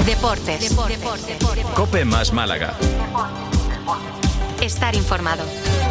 Deportes. COPE más Málaga. Estar informado.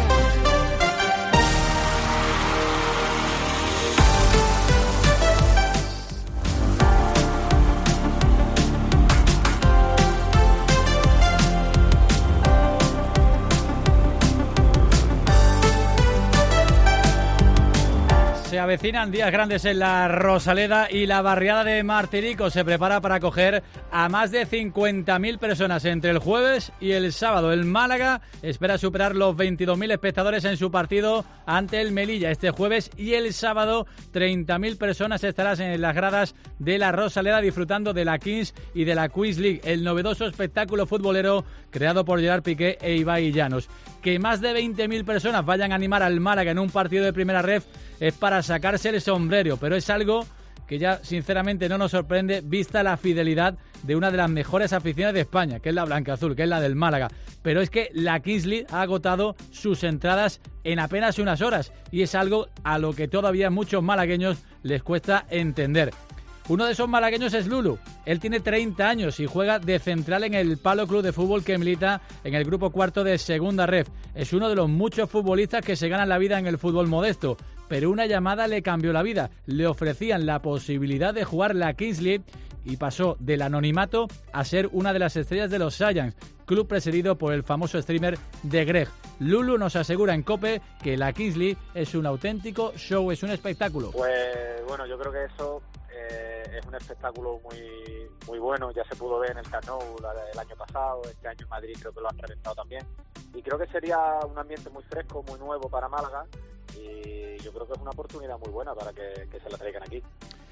Se avecinan días grandes en la Rosaleda y la barriada de Martiricos se prepara para acoger a más de 50.000 personas entre el jueves y el sábado. El Málaga espera superar los 22.000 espectadores en su partido ante el Melilla este jueves, y el sábado 30.000 personas estarán en las gradas de la Rosaleda disfrutando de la Kings y de la Queens League, el novedoso espectáculo futbolero creado por Gerard Piqué e Ibai Llanos. Que más de 20.000 personas vayan a animar al Málaga en un partido de primera ref es para sacarse el sombrero, pero es algo que ya sinceramente no nos sorprende vista la fidelidad de una de las mejores aficiones de España, que es la blanca-azul, que es la del Málaga. Pero es que la Kings League ha agotado sus entradas en apenas unas horas, y es algo a lo que todavía muchos malagueños les cuesta entender. Uno de esos malagueños es Lulu. Él tiene 30 años y juega de central en el Palo Club de Fútbol, que milita en el grupo cuarto de Segunda Ref. Es uno de los muchos futbolistas que se ganan la vida en el fútbol modesto, pero una llamada le cambió la vida. Le ofrecían la posibilidad de jugar la Kings League y pasó del anonimato a ser una de las estrellas de los Giants, club presidido por el famoso streamer de Greg. Lulu nos asegura en COPE que la Kings League es un auténtico show, es un espectáculo. Pues bueno, yo creo que eso es un espectáculo muy bueno. Ya se pudo ver en el Camp Nou el año pasado, este año en Madrid creo que lo han reventado también, y creo que sería un ambiente muy fresco, muy nuevo para Málaga, y yo creo que es una oportunidad muy buena para que se la traigan aquí.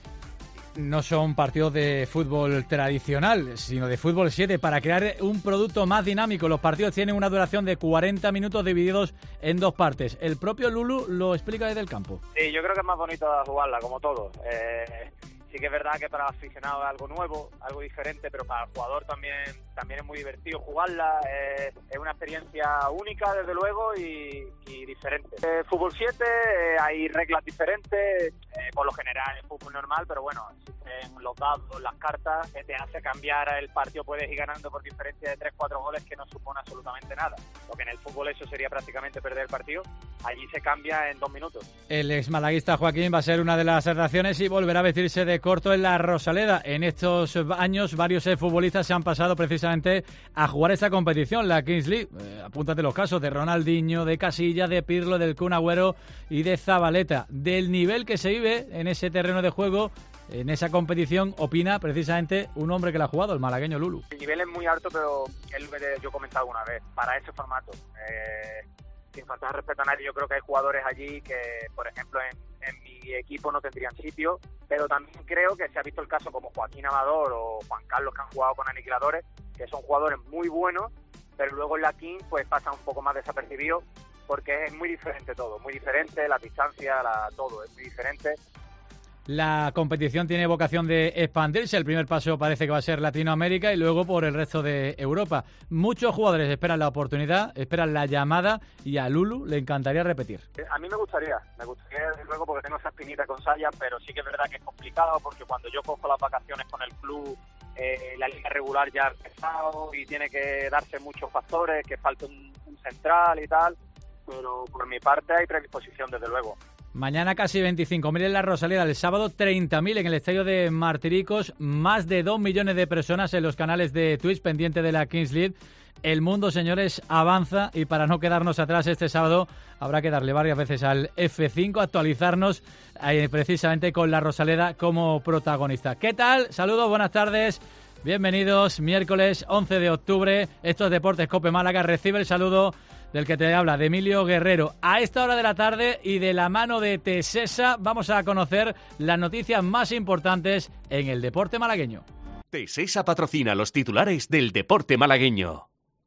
No son partidos de fútbol tradicional, sino de fútbol 7, para crear un producto más dinámico. Los partidos tienen una duración de 40 minutos divididos en dos partes. El propio Lulu lo explica desde el campo. Sí, yo creo que es más bonito jugarla, como todo. Sí que es verdad que para el aficionado es algo nuevo, algo diferente, pero para el jugador también es muy divertido jugarla. Es una experiencia única, desde luego, y diferente. Fútbol 7, hay reglas diferentes, por lo general es fútbol normal, pero bueno, existen los dados, las cartas, que te hace cambiar el partido, puedes ir ganando por diferencia de 3-4 goles, que no supone absolutamente nada. Porque en el fútbol eso sería prácticamente perder el partido, allí se cambia en 2 minutos. El exmalaguista Joaquín va a ser una de las atracciones y volverá a vestirse de corto en la Rosaleda. En estos años varios futbolistas se han pasado precisamente a jugar esta competición, la Kings League. Apúntate los casos de Ronaldinho, de Casillas, de Pirlo, del Kun Agüero y de Zabaleta. Del nivel que se vive en ese terreno de juego, en esa competición, opina precisamente un hombre que la ha jugado, el malagueño Lulu. El nivel es muy alto, pero es lo que yo he comentado alguna vez, para ese formato. Sin faltar respeto a nadie, yo creo que hay jugadores allí que, por ejemplo, en mi equipo no tendrían sitio, pero también creo que se ha visto el caso como Joaquín Amador o Juan Carlos, que han jugado con Aniquiladores, que son jugadores muy buenos, pero luego en la King pues pasa un poco más desapercibido, porque es muy diferente todo, muy diferente, la distancia, todo es muy diferente. La competición tiene vocación de expandirse. El primer paso parece que va a ser Latinoamérica y luego por el resto de Europa. Muchos jugadores esperan la oportunidad, esperan la llamada, y a Lulu le encantaría repetir. A mí me gustaría desde luego, porque tengo esa espinita con Saya, pero sí que es verdad que es complicado, porque cuando yo cojo las vacaciones con el club, la liga regular ya ha empezado y tiene que darse muchos factores, que falta un central y tal, pero por mi parte hay predisposición desde luego. Mañana casi 25.000 en la Rosaleda, el sábado 30.000 en el estadio de Martiricos, más de 2 millones de personas en los canales de Twitch pendiente de la Kings League. El mundo, señores, avanza, y para no quedarnos atrás este sábado habrá que darle varias veces al F5, actualizarnos precisamente con la Rosaleda como protagonista. ¿Qué tal? Saludos, buenas tardes, bienvenidos, miércoles 11 de octubre, esto es Deportes COPE Málaga. Recibe el saludo del que te habla, de Emilio Guerrero. A esta hora de la tarde y de la mano de Tesesa vamos a conocer las noticias más importantes en el deporte malagueño. Tesesa patrocina los titulares del deporte malagueño.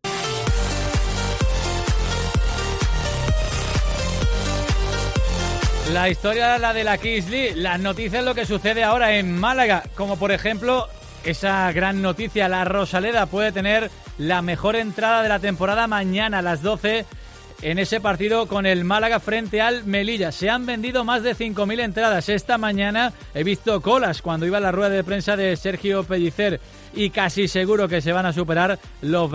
La historia, la de la Kings League, las noticias, lo que sucede ahora en Málaga, como por ejemplo esa gran noticia, la Rosaleda puede tener la mejor entrada de la temporada mañana a las 12 en ese partido con el Málaga frente al Melilla. Se han vendido más de 5.000 entradas. Esta mañana he visto colas cuando iba a la rueda de prensa de Sergio Pellicer y casi seguro que se van a superar los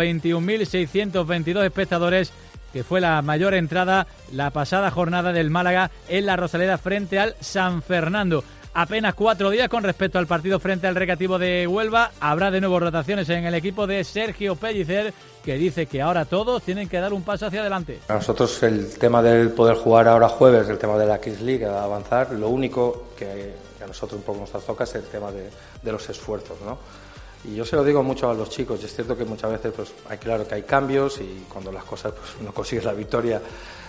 21.622 espectadores, que fue la mayor entrada la pasada jornada del Málaga en la Rosaleda frente al San Fernando. Apenas 4 días con respecto al partido frente al Recreativo de Huelva. Habrá de nuevo rotaciones en el equipo de Sergio Pellicer, que dice que ahora todos tienen que dar un paso hacia adelante. A nosotros el tema del poder jugar ahora jueves, el tema de la Kings League, de avanzar, lo único que a nosotros un poco nos toca es el tema de los esfuerzos, ¿no? Y yo se lo digo mucho a los chicos, y es cierto que muchas veces pues claro que hay cambios y cuando las cosas pues no consigues la victoria,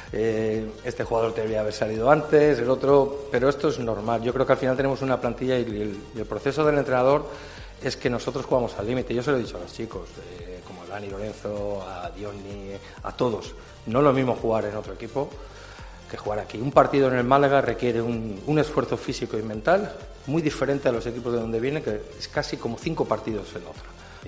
este jugador debería haber salido antes, el otro, pero esto es normal. Yo creo que al final tenemos una plantilla y el proceso del entrenador es que nosotros jugamos al límite. Yo se lo he dicho a los chicos, como a Dani Lorenzo, a Diony, a todos. No es lo mismo jugar en otro equipo que jugar aquí. Un partido en el Málaga requiere un esfuerzo físico y mental muy diferente a los equipos de donde viene, que es casi como 5 partidos en otro.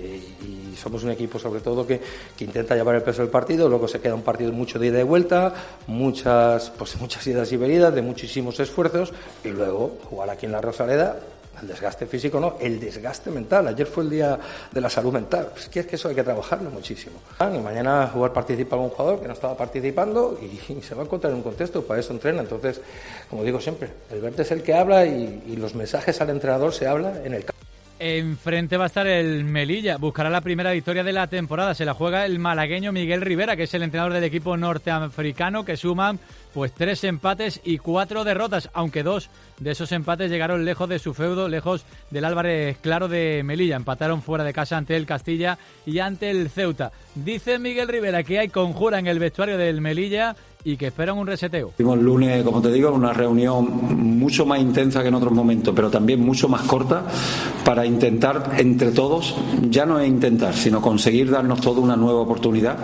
Y somos un equipo sobre todo que intenta llevar el peso del partido, luego se queda un partido mucho de ida y vuelta, muchas idas y venidas, de muchísimos esfuerzos, y luego jugar aquí en la Rosaleda, el desgaste físico no, el desgaste mental. Ayer fue el día de la salud mental, es que eso hay que trabajarlo muchísimo. Y mañana participa algún jugador que no estaba participando y se va a encontrar en un contexto, para eso entrena. Entonces, como digo siempre, el verde es el que habla y los mensajes al entrenador se habla en el campo. Enfrente va a estar el Melilla, buscará la primera victoria de la temporada, se la juega el malagueño Miguel Rivera, que es el entrenador del equipo norteafricano, que suma pues 3 empates y 4 derrotas, aunque 2 de esos empates llegaron lejos de su feudo, lejos del Álvarez Claro de Melilla. Empataron fuera de casa ante el Castilla y ante el Ceuta. Dice Miguel Rivera que hay conjura en el vestuario del Melilla y que esperan un reseteo. Tuvimos el lunes, como te digo, una reunión mucho más intensa que en otros momentos, pero también mucho más corta, para intentar entre todos, ya no es intentar, sino conseguir darnos toda una nueva oportunidad,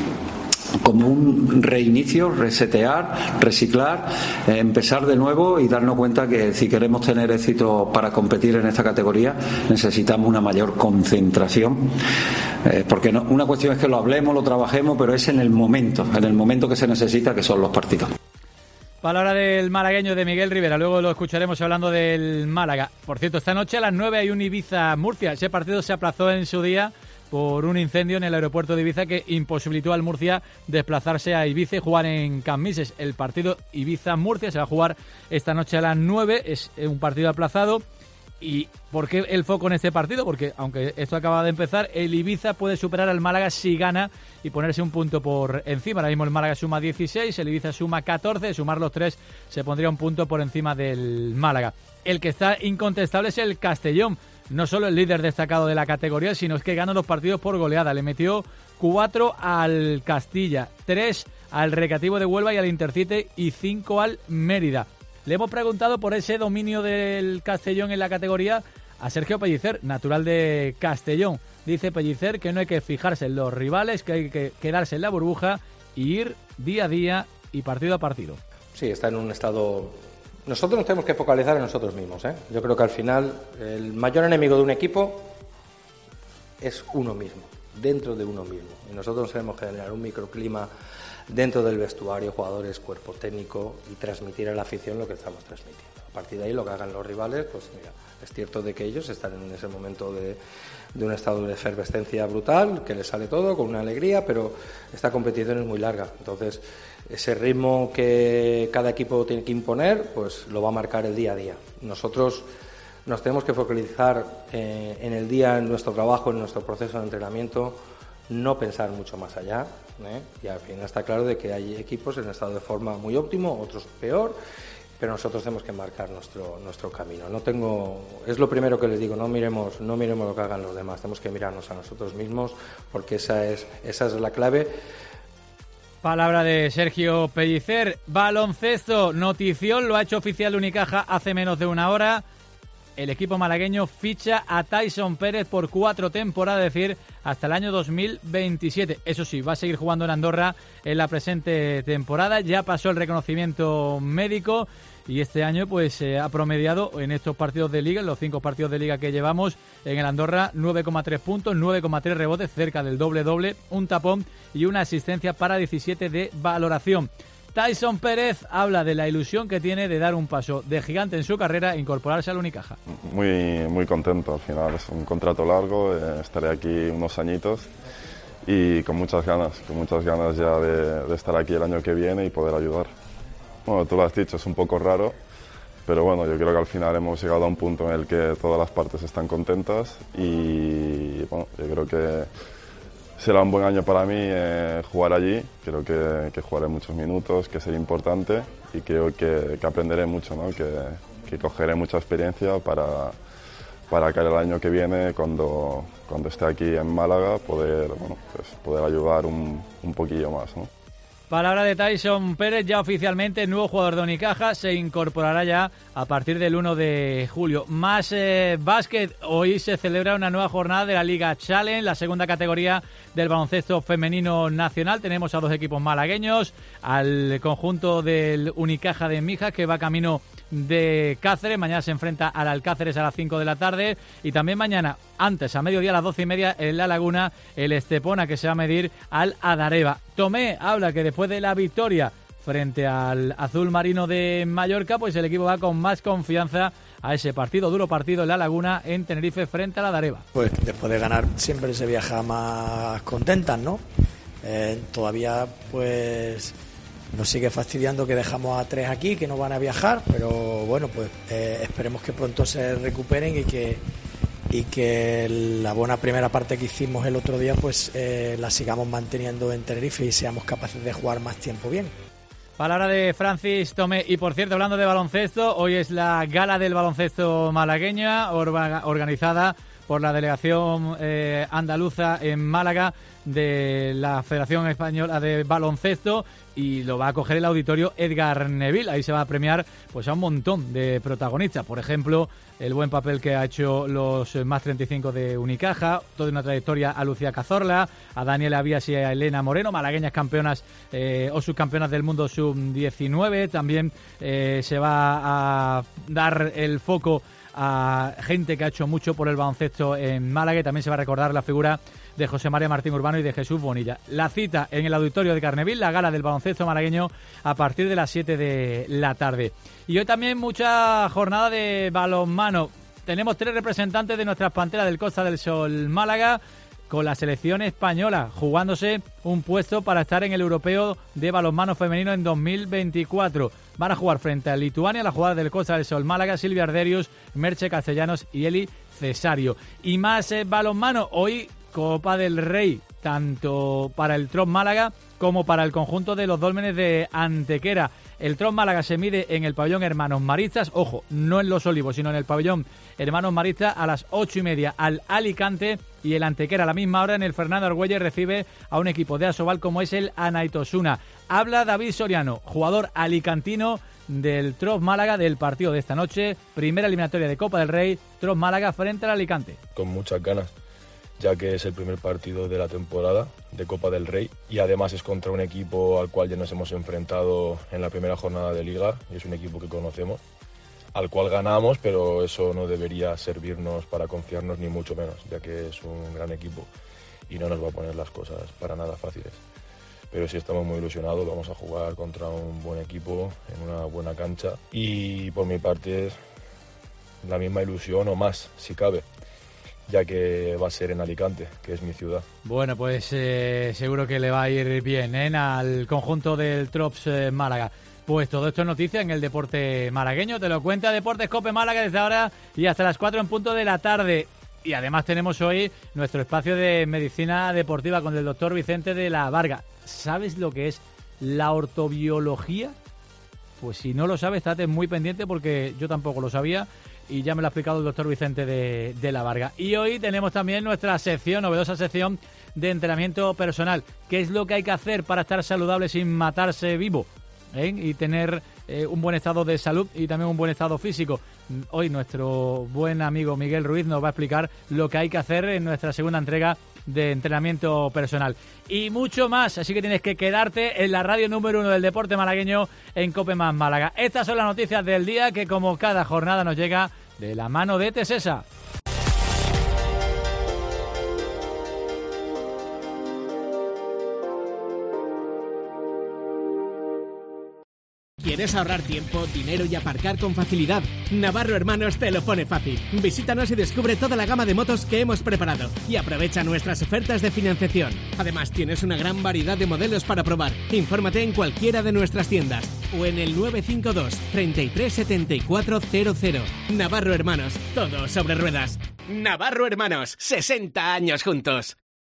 como un reinicio, resetear, reciclar, empezar de nuevo y darnos cuenta que si queremos tener éxito para competir en esta categoría necesitamos una mayor concentración, porque no, una cuestión es que lo hablemos, lo trabajemos, pero es en el momento que se necesita, que son los partidos. Palabra del malagueño de Miguel Rivera, luego lo escucharemos hablando del Málaga. Por cierto, esta noche a las 9 hay un Ibiza-Murcia, ese partido se aplazó en su día por un incendio en el aeropuerto de Ibiza que imposibilitó al Murcia desplazarse a Ibiza y jugar en Cammises. El partido Ibiza-Murcia se va a jugar esta noche a las 9, es un partido aplazado. ¿Y por qué el foco en este partido? Porque aunque esto acaba de empezar, el Ibiza puede superar al Málaga si gana y ponerse un punto por encima. Ahora mismo el Málaga suma 16, el Ibiza suma 14, sumar los 3 se pondría un punto por encima del Málaga. El que está incontestable es el Castellón. No solo el líder destacado de la categoría, sino es que gana los partidos por goleada. Le metió 4 al Castilla, 3 al Recreativo de Huelva y al Intercity y 5 al Mérida. Le hemos preguntado por ese dominio del Castellón en la categoría a Sergio Pellicer, natural de Castellón. Dice Pellicer que no hay que fijarse en los rivales, que hay que quedarse en la burbuja y ir día a día y partido a partido. Sí, está en un estado... Nosotros nos tenemos que focalizar en nosotros mismos, ¿eh? Yo creo que al final el mayor enemigo de un equipo es uno mismo, dentro de uno mismo. Y nosotros tenemos que generar un microclima dentro del vestuario, jugadores, cuerpo técnico, y transmitir a la afición lo que estamos transmitiendo. A partir de ahí, lo que hagan los rivales, pues mira, es cierto de que ellos están en ese momento de un estado de efervescencia brutal, que les sale todo con una alegría, pero esta competición es muy larga. Entonces, ese ritmo que cada equipo tiene que imponer, pues lo va a marcar el día a día. Nosotros nos tenemos que focalizar en el día, en nuestro trabajo, en nuestro proceso de entrenamiento, no pensar mucho más allá, y al final está claro de que hay equipos en estado de forma muy óptimo, otros peor, pero nosotros tenemos que marcar nuestro camino. Es lo primero que les digo, no miremos lo que hagan los demás, tenemos que mirarnos a nosotros mismos, porque esa es la clave. Palabra de Sergio Pellicer. Baloncesto, notición, lo ha hecho oficial Unicaja hace menos de una hora. El equipo malagueño ficha a Tyson Pérez por 4 temporadas, es decir, hasta el año 2027. Eso sí, va a seguir jugando en Andorra en la presente temporada. Ya pasó el reconocimiento médico y este año pues ha promediado en estos partidos de Liga, en los 5 partidos de Liga que llevamos en el Andorra, 9,3 puntos, 9,3 rebotes, cerca del doble-doble, un tapón y una asistencia para 17 de valoración. Tyson Pérez habla de la ilusión que tiene de dar un paso de gigante en su carrera e incorporarse al Unicaja. Muy contento, al final es un contrato largo, estaré aquí unos añitos y con muchas ganas ya de estar aquí el año que viene y poder ayudar. Bueno, tú lo has dicho, es un poco raro, pero bueno, yo creo que al final hemos llegado a un punto en el que todas las partes están contentas y bueno, yo creo que será un buen año para mí jugar allí. Creo que jugaré muchos minutos, que será importante y creo que aprenderé mucho, ¿no? que cogeré mucha experiencia para que el año que viene, cuando esté aquí en Málaga, poder ayudar un poquillo más, ¿no? Palabra de Tyson Pérez, ya oficialmente nuevo jugador de Unicaja, se incorporará ya a partir del 1 de julio. Más básquet, hoy se celebra una nueva jornada de la Liga Challenge, la segunda categoría del baloncesto femenino nacional. Tenemos a 2 equipos malagueños, al conjunto del Unicaja de Mijas, que va camino de Cáceres. Mañana se enfrenta al Alcáceres a las 5 de la tarde y también mañana, antes, a mediodía, a las 12:30, en La Laguna, el Estepona, que se va a medir al Adareva. Tomé habla que después de la victoria frente al Azul Marino de Mallorca, pues el equipo va con más confianza a ese duro partido en La Laguna, en Tenerife, frente a la Adareva. Pues después de ganar siempre se viaja más contentas, ¿no? Todavía pues nos sigue fastidiando que dejamos a 3 aquí, que no van a viajar, pero bueno, pues esperemos que pronto se recuperen y que la buena primera parte que hicimos el otro día pues la sigamos manteniendo en Tenerife y seamos capaces de jugar más tiempo bien. Palabra de Francis Tomé. Y por cierto, hablando de baloncesto, hoy es la gala del baloncesto malagueña, organizada por la delegación andaluza en Málaga de la Federación Española de Baloncesto, y lo va a coger el auditorio Edgar Neville. Ahí se va a premiar pues a un montón de protagonistas, por ejemplo, el buen papel que ha hecho los más 35 de Unicaja, toda una trayectoria a Lucía Cazorla, a Daniela Avías y a Elena Moreno, malagueñas campeonas o subcampeonas del mundo sub-19. También se va a dar el foco a gente que ha hecho mucho por el baloncesto en Málaga, y también se va a recordar la figura de José María Martín Urbano y de Jesús Bonilla. La cita en el auditorio de Carneville, la gala del baloncesto malagueño, a partir de las 7 de la tarde. Y hoy también mucha jornada de balonmano. Tenemos 3 representantes de nuestras panteras del Costa del Sol Málaga, con la selección española jugándose un puesto para estar en el europeo de balonmano femenino en 2024. Van a jugar frente a Lituania, la jugada del Costa del Sol Málaga, Silvia Arderius, Merche Castellanos y Eli Cesario. Y más balonmano, hoy Copa del Rey, tanto para el Trop Málaga como para el conjunto de los Dólmenes de Antequera. El Trop Málaga se mide en el pabellón Hermanos Maristas, ojo, no en Los Olivos, sino en el pabellón Hermanos Maristas, a las 8:30 al Alicante, y el Antequera a la misma hora en el Fernando Argüelles recibe a un equipo de Asobal como es el Anaitosuna. Habla David Soriano, jugador alicantino del Trop Málaga, del partido de esta noche, primera eliminatoria de Copa del Rey, Trop Málaga frente al Alicante. Con muchas ganas, ya que es el primer partido de la temporada de Copa del Rey y además es contra un equipo al cual ya nos hemos enfrentado en la primera jornada de Liga, y es un equipo que conocemos, al cual ganamos, pero eso no debería servirnos para confiarnos ni mucho menos, ya que es un gran equipo y no nos va a poner las cosas para nada fáciles. Pero sí estamos muy ilusionados, vamos a jugar contra un buen equipo en una buena cancha, y por mi parte la misma ilusión o más, si cabe, ya que va a ser en Alicante, que es mi ciudad. Bueno, pues seguro que le va a ir bien al conjunto del Trops Málaga. Pues todo esto es noticia en el deporte malagueño. Te lo cuenta Deportes Cope Málaga desde ahora y hasta las 4 en punto de la tarde. Y además tenemos hoy nuestro espacio de medicina deportiva con el doctor Vicente de la Varga. ¿Sabes lo que es la ortobiología? Pues si no lo sabes, estate muy pendiente, porque yo tampoco lo sabía y ya me lo ha explicado el doctor Vicente de la Varga. Y hoy tenemos también nuestra sección, novedosa sección de entrenamiento personal. ¿Qué es lo que hay que hacer para estar saludable sin matarse vivo? Y tener un buen estado de salud y también un buen estado físico. Hoy nuestro buen amigo Miguel Ruiz nos va a explicar lo que hay que hacer en nuestra segunda entrega de entrenamiento personal y mucho más, así que tienes que quedarte en la radio número 1 del deporte malagueño en COPE Más Málaga. Estas son las noticias del día que como cada jornada nos llega de la mano de Tesesa. ¿Quieres ahorrar tiempo, dinero y aparcar con facilidad? Navarro Hermanos te lo pone fácil. Visítanos y descubre toda la gama de motos que hemos preparado y aprovecha nuestras ofertas de financiación. Además, tienes una gran variedad de modelos para probar. Infórmate en cualquiera de nuestras tiendas o en el 952 33 74 00. Navarro Hermanos, todo sobre ruedas. Navarro Hermanos, 60 años juntos.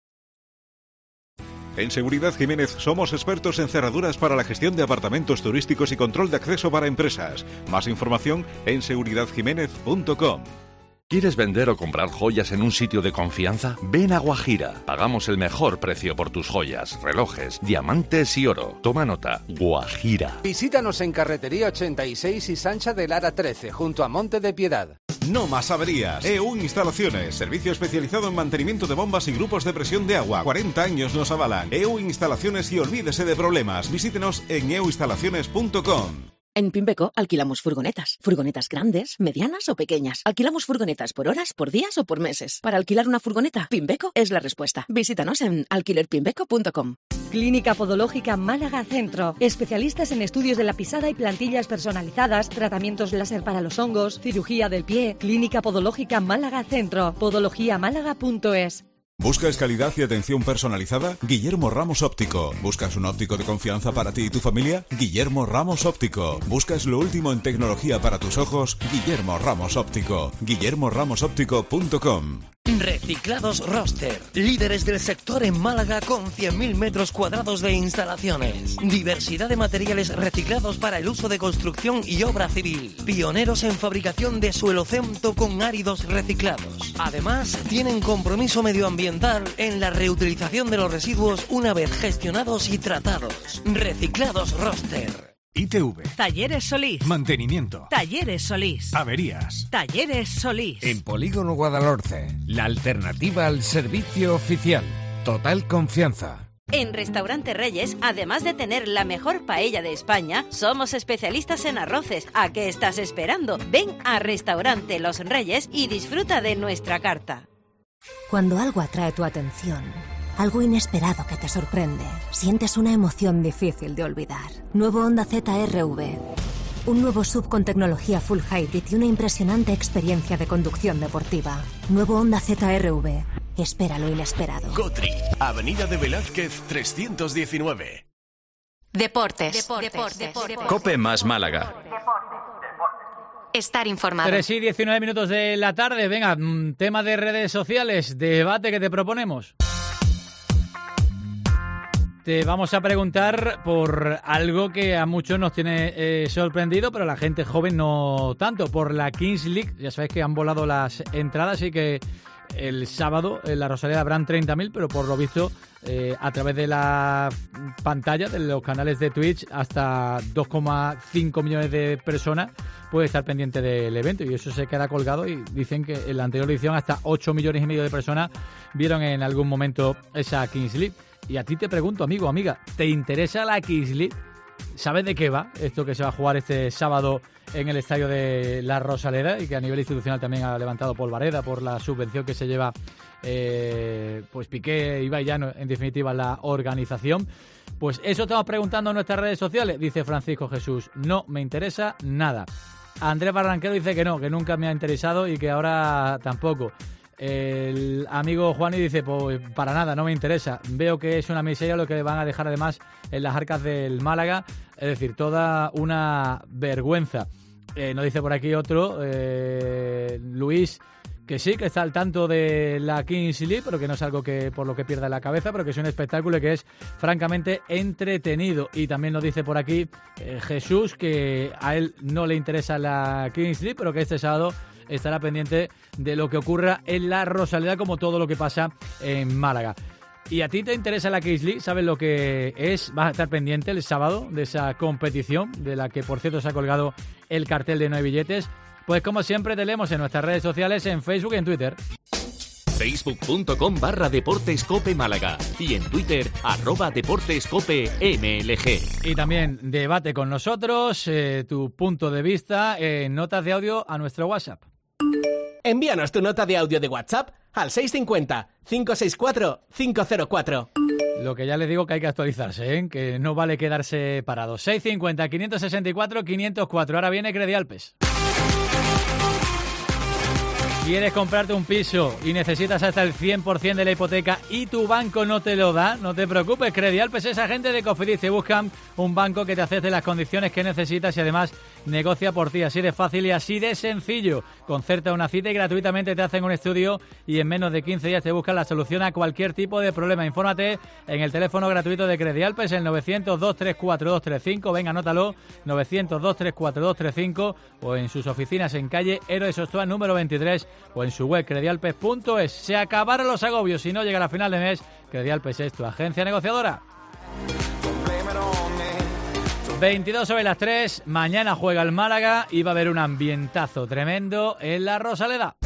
En Seguridad Jiménez somos expertos en cerraduras para la gestión de apartamentos turísticos y control de acceso para empresas. Más información en seguridadjiménez.com. ¿Quieres vender o comprar joyas en un sitio de confianza? Ven a Guajira. Pagamos el mejor precio por tus joyas, relojes, diamantes y oro. Toma nota. Guajira. Visítanos en Carretería 86 y Sancha de Lara 13, junto a Monte de Piedad. No más averías. EU Instalaciones, servicio especializado en mantenimiento de bombas y grupos de presión de agua. 40 años nos avalan. EU Instalaciones y olvídese de problemas. Visítenos en euinstalaciones.com. En Pimbeco alquilamos furgonetas. Furgonetas grandes, medianas o pequeñas. Alquilamos furgonetas por horas, por días o por meses. Para alquilar una furgoneta, Pimbeco es la respuesta. Visítanos en alquilerpimbeco.com. Clínica Podológica Málaga Centro. Especialistas en estudios de la pisada y plantillas personalizadas, tratamientos láser para los hongos, cirugía del pie. Clínica Podológica Málaga Centro. podologiamálaga.es. ¿Buscas calidad y atención personalizada? Guillermo Ramos Óptico. ¿Buscas un óptico de confianza para ti y tu familia? Guillermo Ramos Óptico. ¿Buscas lo último en tecnología para tus ojos? Guillermo Ramos Óptico. guillermoramosoptico.com. Reciclados Roster, líderes del sector en Málaga con 100.000 metros cuadrados de instalaciones. Diversidad de materiales reciclados para el uso de construcción y obra civil. Pioneros en fabricación de suelo cemento con áridos reciclados. Además, tienen compromiso medioambiental en la reutilización de los residuos una vez gestionados y tratados. Reciclados Roster. ITV. Talleres Solís. Mantenimiento. Talleres Solís. Averías. Talleres Solís. En Polígono Guadalhorce, la alternativa al servicio oficial. Total confianza. En Restaurante Reyes, además de tener la mejor paella de España, somos especialistas en arroces. ¿A qué estás esperando? Ven a Restaurante Los Reyes y disfruta de nuestra carta. Cuando algo atrae tu atención, algo inesperado que te sorprende, sientes una emoción difícil de olvidar. Nuevo Honda ZR-V. Un nuevo SUV con tecnología Full Hybrid y una impresionante experiencia de conducción deportiva. Nuevo Honda ZR-V. Espera lo inesperado. Cotri, Avenida de Velázquez 319. Deportes. COPE Más Málaga. Estar informado. 3 y 19 minutos de la tarde. Venga, tema de redes sociales, debate que te proponemos. Te vamos a preguntar por algo que a muchos nos tiene sorprendido, pero a la gente joven no tanto, por la Kings League. Ya sabéis que han volado las entradas y que el sábado en la Rosaleda habrán 30.000, pero por lo visto a través de la pantalla de los canales de Twitch hasta 2,5 millones de personas puede estar pendiente del evento y eso se queda colgado y dicen que en la anterior edición hasta 8 millones y medio de personas vieron en algún momento esa Kings League. Y a ti te pregunto, amigo, amiga, ¿te interesa la Kings League? ¿Sabes de qué va esto que se va a jugar este sábado en el estadio de La Rosaleda y que a nivel institucional también ha levantado Polvareda por la subvención que se lleva pues Piqué y Llano, en definitiva la organización? Pues eso estamos preguntando en nuestras redes sociales. Dice Francisco Jesús, no me interesa nada. Andrés Barranquero dice que no, que nunca me ha interesado y que ahora tampoco. El amigo Juani dice, pues para nada, no me interesa. Veo que es una miseria lo que van a dejar además en las arcas del Málaga. Es decir, toda una vergüenza. Nos dice por aquí otro, Luis, que sí, que está al tanto de la Kings League, pero que no es algo que por lo que pierda la cabeza, pero que es un espectáculo y que es francamente entretenido. Y también nos dice por aquí Jesús que a él no le interesa la Kings League, pero que este sábado estará pendiente de lo que ocurra en la Rosaleda, como todo lo que pasa en Málaga. ¿Y a ti te interesa la Kings League? ¿Sabes lo que es? ¿Vas a estar pendiente el sábado de esa competición, de la que por cierto se ha colgado el cartel de No hay billetes? Pues como siempre te leemos en nuestras redes sociales, en Facebook y en Twitter. Facebook.com/Deportes Málaga y en Twitter @DeportesCopeMLG. Y también debate con nosotros tu punto de vista en notas de audio a nuestro WhatsApp. Envíanos tu nota de audio de WhatsApp al 650-564-504. Lo que ya les digo que hay que actualizarse, ¿eh? Que no vale quedarse parados. 650-564-504. Ahora viene Credialpes. ¿Quieres comprarte un piso y necesitas hasta el 100% de la hipoteca y tu banco no te lo da? No te preocupes, Credialpes es agente de Cofidis. Te buscan un banco que te acepte las condiciones que necesitas y además negocia por ti. Así de fácil y así de sencillo. Concerta una cita y gratuitamente te hacen un estudio y en menos de 15 días te buscan la solución a cualquier tipo de problema. Infórmate en el teléfono gratuito de Credialpes, el 900-234-235. Venga, anótalo, 900-234-235 o en sus oficinas en calle Héroes Ostoa número 23 o en su web credialpes.es. Se acabaron los agobios. Si no llega a la final de mes, Credialpes es tu agencia negociadora. 2:52. Mañana juega el Málaga y va a haber un ambientazo tremendo en la Rosaleda.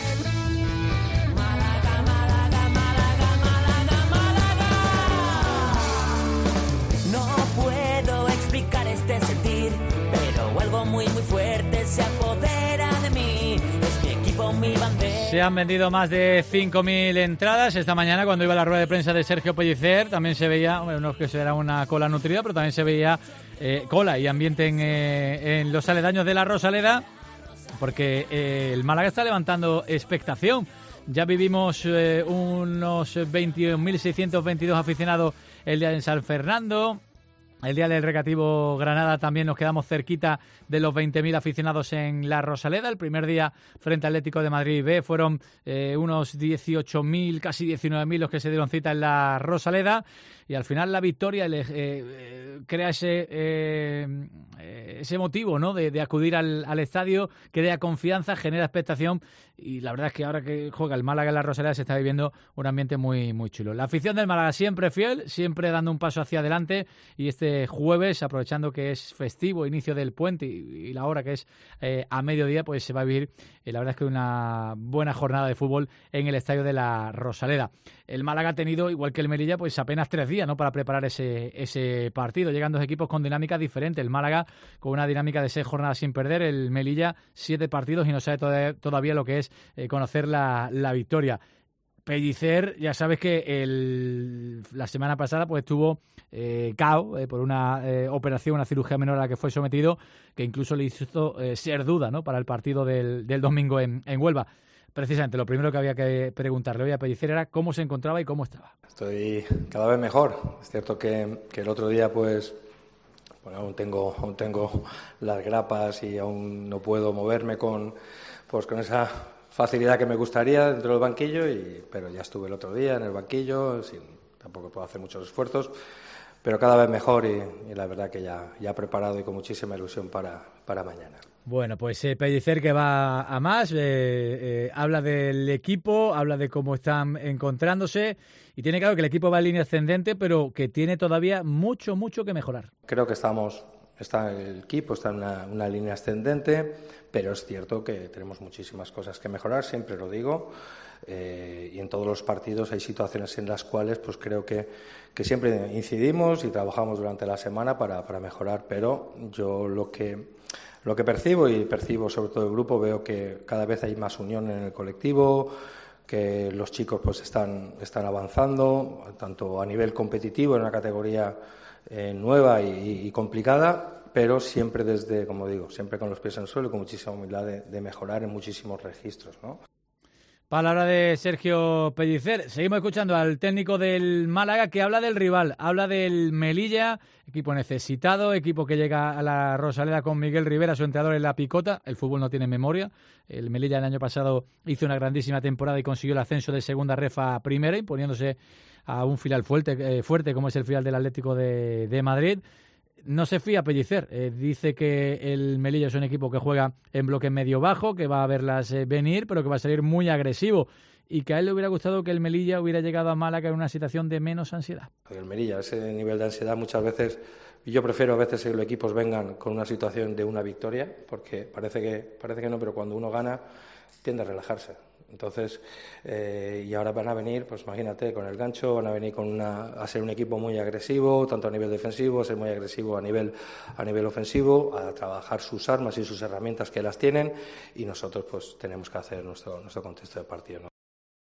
No puedo explicar este sentir, pero algo muy fuerte se apodera de mí. Es mi equipo, mi bandera. Se han vendido más de 5.000 entradas. Esta mañana, cuando iba a la rueda de prensa de Sergio Pellicer, también se veía, no es que será una cola nutrida, pero también se veía cola y ambiente en los aledaños de la Rosaleda, porque el Málaga está levantando expectación. Ya vivimos unos 21.622 aficionados el día en San Fernando. El día del Recreativo Granada también nos quedamos cerquita de los 20.000 aficionados en la Rosaleda. El primer día frente al Atlético de Madrid B fueron unos 18.000, casi 19.000 los que se dieron cita en la Rosaleda. Y al final la victoria crea ese motivo, ¿no? de acudir al estadio, crea confianza, genera expectación. Y la verdad es que ahora que juega el Málaga en la Rosaleda se está viviendo un ambiente muy, muy chulo. La afición del Málaga siempre fiel, siempre dando un paso hacia adelante. Y este jueves, aprovechando que es festivo, inicio del puente y la hora que es a mediodía, pues se va a vivir, la verdad es que una buena jornada de fútbol en el estadio de la Rosaleda. El Málaga ha tenido, igual que el Melilla, pues apenas 3 días, ¿no?, para preparar ese partido. Llegan dos equipos con dinámicas diferentes. El Málaga con una dinámica de 6 jornadas sin perder, el Melilla 7 partidos y no sabe todavía lo que es conocer la victoria. Pellicer, ya sabes que la semana pasada pues estuvo KO por una operación, una cirugía menor a la que fue sometido, que incluso le hizo ser duda, ¿no?, para el partido del domingo en Huelva. Precisamente, lo primero que había que preguntarle hoy a Pellicer era cómo se encontraba y cómo estaba. Estoy cada vez mejor. Es cierto que el otro día pues aún tengo las grapas y aún no puedo moverme con esa facilidad que me gustaría dentro del banquillo, pero ya estuve el otro día en el banquillo, tampoco puedo hacer muchos esfuerzos, pero cada vez mejor y la verdad que ya preparado y con muchísima ilusión para mañana. Bueno, pues Pellicer, que va a más, habla del equipo, habla de cómo están encontrándose y tiene claro que el equipo va en línea ascendente, pero que tiene todavía mucho que mejorar. Creo que el equipo está en una línea ascendente, pero es cierto que tenemos muchísimas cosas que mejorar, siempre lo digo, y en todos los partidos hay situaciones en las cuales pues creo que siempre incidimos y trabajamos durante la semana para mejorar, pero yo lo que percibo sobre todo el grupo, veo que cada vez hay más unión en el colectivo, que los chicos pues están avanzando, tanto a nivel competitivo en una categoría nueva y complicada, pero siempre como digo, siempre con los pies en el suelo y con muchísima humildad de mejorar en muchísimos registros, ¿no? Palabra de Sergio Pellicer. Seguimos escuchando al técnico del Málaga, que habla del rival, habla del Melilla, equipo necesitado, equipo que llega a la Rosaleda con Miguel Rivera, su entrenador en la picota. El fútbol no tiene memoria. El Melilla el año pasado hizo una grandísima temporada y consiguió el ascenso de segunda ref a primera, imponiéndose a un filial fuerte como es el filial del Atlético de Madrid. No se fía Pellicer, dice que el Melilla es un equipo que juega en bloque medio-bajo, que va a verlas venir, pero que va a salir muy agresivo. y que a él le hubiera gustado que el Melilla hubiera llegado a Málaga en una situación de menos ansiedad. El Melilla, ese nivel de ansiedad muchas veces, yo prefiero a veces que los equipos vengan con una situación de una victoria, porque parece que no, pero cuando uno gana tiende a relajarse. Entonces, y ahora van a venir, pues imagínate, con el gancho, van a venir a ser un equipo muy agresivo, tanto a nivel defensivo, a ser muy agresivo a nivel ofensivo, a trabajar sus armas y sus herramientas que las tienen, y nosotros pues tenemos que hacer nuestro contexto de partido, ¿no?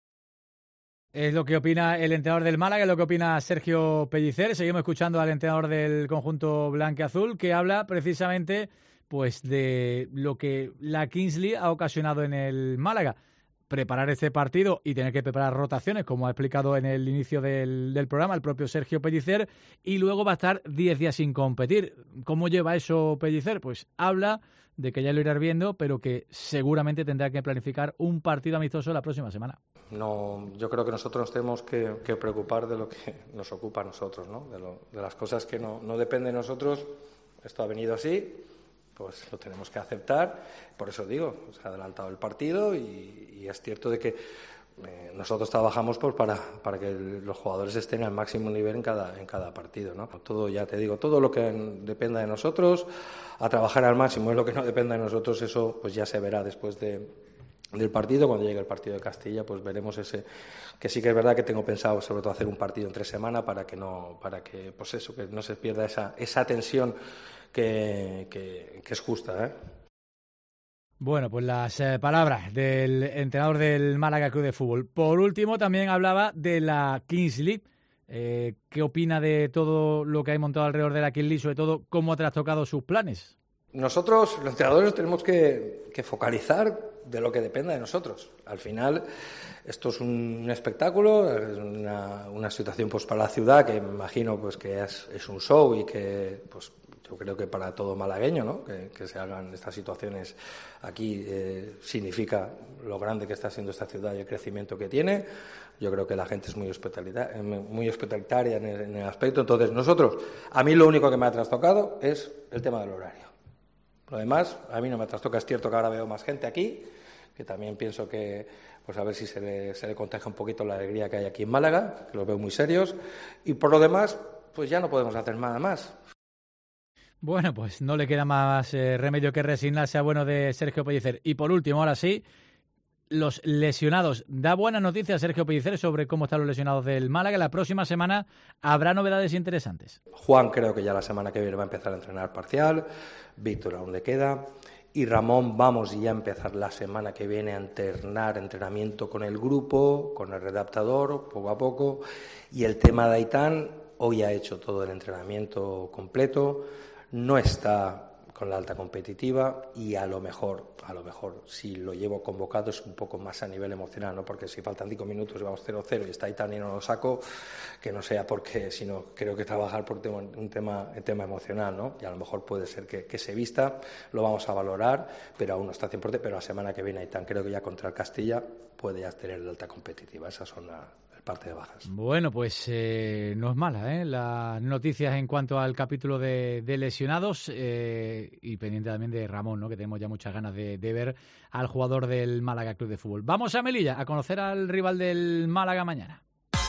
Es lo que opina el entrenador del Málaga, es lo que opina Sergio Pellicer. Seguimos escuchando al entrenador del conjunto blanquiazul, que habla precisamente pues de lo que la Kings League ha ocasionado en el Málaga. Preparar este partido y tener que preparar rotaciones, como ha explicado en el inicio del programa el propio Sergio Pellicer, y luego va a estar 10 días sin competir. ¿Cómo lleva eso Pellicer? Pues habla de que ya lo irá viendo, pero que seguramente tendrá que planificar un partido amistoso la próxima semana. No, yo creo que nosotros nos tenemos que preocupar de lo que nos ocupa a nosotros, ¿no? De las cosas que no dependen de nosotros. Esto ha venido así, pues lo tenemos que aceptar. Por eso digo, se ha adelantado el partido y es cierto de que nosotros trabajamos pues para que los jugadores estén al máximo nivel en cada partido, ¿no? Todo, ya te digo, todo lo que dependa de nosotros, a trabajar al máximo. Es lo que no dependa de nosotros, eso pues ya se verá después del partido. Cuando llegue el partido de Castilla, pues veremos ese, que sí que es verdad que tengo pensado sobre todo hacer un partido entre semana para que no se pierda esa tensión que es justa, ¿eh? Bueno, pues las palabras del entrenador del Málaga Club de Fútbol. Por último, también hablaba de la Kings League. ¿Qué opina de todo lo que hay montado alrededor de la Kings League? Sobre todo, ¿cómo ha trastocado sus planes? Nosotros, los entrenadores, tenemos que focalizar de lo que dependa de nosotros. Al final, esto es un espectáculo, es una situación pues para la ciudad que me imagino pues que es un show y que pues yo creo que para todo malagueño, ¿no? Que se hagan estas situaciones aquí significa lo grande que está siendo esta ciudad y el crecimiento que tiene. Yo creo que la gente es muy hospitalitaria en el aspecto. Entonces, a mí lo único que me ha trastocado es el tema del horario. Lo demás, a mí no me trastoca. Es cierto que ahora veo más gente aquí, que también pienso que, pues a ver si se le contagia un poquito la alegría que hay aquí en Málaga, que los veo muy serios. Y por lo demás, pues ya no podemos hacer nada más. Bueno, pues no le queda más remedio que resignarse a bueno de Sergio Pellicer. Y por último, ahora sí, los lesionados. Da buenas noticias Sergio Pellicer sobre cómo están los lesionados del Málaga. La próxima semana habrá novedades interesantes. Juan creo que ya la semana que viene va a empezar a entrenar parcial. Víctor aún le queda. Y Ramón vamos ya a empezar la semana que viene a entrenamiento con el grupo, con el redactador, poco a poco. Y el tema de Aitán, hoy ha hecho todo el entrenamiento completo. No está con la alta competitiva y a lo mejor si lo llevo convocado es un poco más a nivel emocional, ¿no? Porque si faltan 5 minutos y vamos 0-0 y está Aitán y no lo saco, que no sea porque, sino creo que trabajar por un tema emocional, ¿no? Y a lo mejor puede ser que se vista, lo vamos a valorar, pero aún no está 100%, pero la semana que viene Aitán creo que ya contra el Castilla puede ya tener la alta competitiva. Esas son parte de bajas. Bueno, pues no es mala, las noticias en cuanto al capítulo de lesionados y pendiente también de Ramón, ¿no? Que tenemos ya muchas ganas de ver al jugador del Málaga Club de Fútbol. Vamos a Melilla a conocer al rival del Málaga mañana.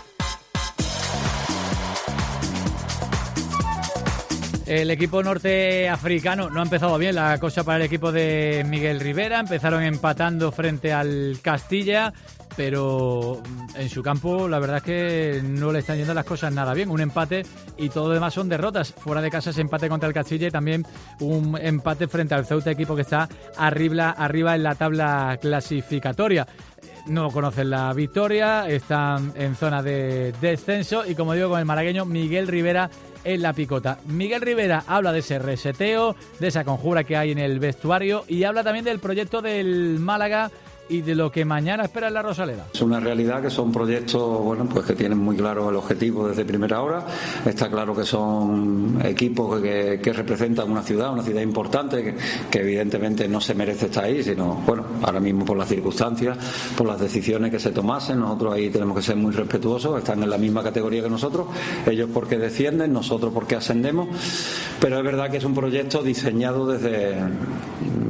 El equipo norteafricano no ha empezado bien la cosa para el equipo de Miguel Rivera. Empezaron empatando frente al Castilla, pero en su campo la verdad es que no le están yendo las cosas nada bien. Un empate y todo lo demás son derrotas. Fuera de casa ese empate contra el Castilla y también un empate frente al Ceuta, equipo que está arriba en la tabla clasificatoria. No conocen la victoria, están en zona de descenso y como digo con el malagueño Miguel Rivera en la picota. Miguel Rivera habla de ese reseteo, de esa conjura que hay en el vestuario y habla también del proyecto del Málaga y de lo que mañana espera en la Rosaleda. Es una realidad que son proyectos pues que tienen muy claro el objetivo desde primera hora. Está claro que son equipos que representan una ciudad importante que evidentemente no se merece estar ahí, sino ahora mismo por las circunstancias, por las decisiones que se tomasen. Nosotros ahí tenemos que ser muy respetuosos. Están en la misma categoría que nosotros, ellos porque descienden, nosotros porque ascendemos, pero es verdad que es un proyecto diseñado desde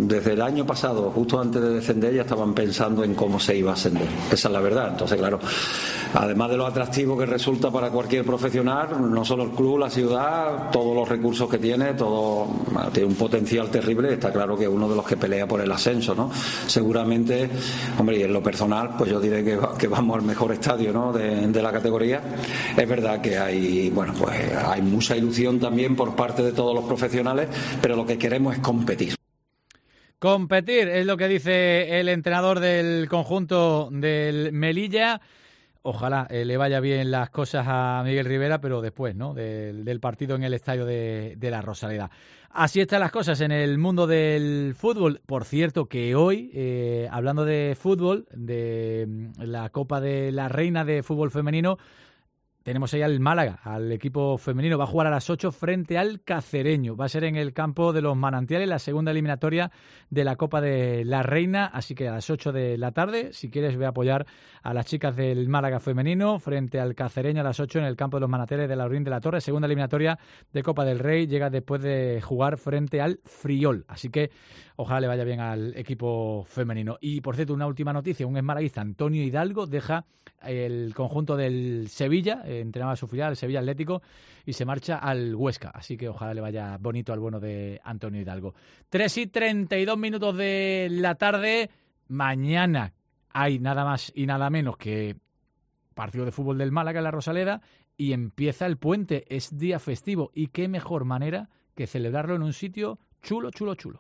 desde el año pasado, justo antes de descender, ya estaban pensando en cómo se iba a ascender. Esa es la verdad. Entonces, claro, además de lo atractivo que resulta para cualquier profesional, no solo el club, la ciudad, todos los recursos que tiene, todo tiene un potencial terrible. Está claro que es uno de los que pelea por el ascenso, ¿no? Seguramente, hombre, y en lo personal, pues yo diré que vamos al mejor estadio, ¿no?, de la categoría. Es verdad que hay, bueno, pues hay mucha ilusión también por parte de todos los profesionales, pero lo que queremos es competir. Competir es lo que dice el entrenador del conjunto del Melilla. Ojalá le vaya bien las cosas a Miguel Rivera, pero después, ¿no?, del partido en el estadio de la Rosaleda. Así están las cosas en el mundo del fútbol. Por cierto, que hoy, hablando de fútbol, de la Copa de la Reina de Fútbol Femenino, tenemos ahí al Málaga, al equipo femenino. Va a jugar a las 8 frente al Cacereño. Va a ser en el campo de los Manantiales, la segunda eliminatoria de la Copa de la Reina. Así que a las 8 de la tarde, si quieres, ve a apoyar a las chicas del Málaga femenino frente al Cacereño a las 8 en el campo de los Manantiales de Laurín de la Torre. Segunda eliminatoria de Copa del Rey. Llega después de jugar frente al Friol. Así que ojalá le vaya bien al equipo femenino. Y, por cierto, una última noticia. Un exmalaguista, Antonio Hidalgo, deja el conjunto del Sevilla, entrenaba a su filial, el Sevilla Atlético, y se marcha al Huesca. Así que ojalá le vaya bonito al bueno de Antonio Hidalgo. 3:32 de la tarde. Mañana hay nada más y nada menos que partido de fútbol del Málaga en la Rosaleda y empieza el puente. Es día festivo y qué mejor manera que celebrarlo en un sitio chulo, chulo, chulo.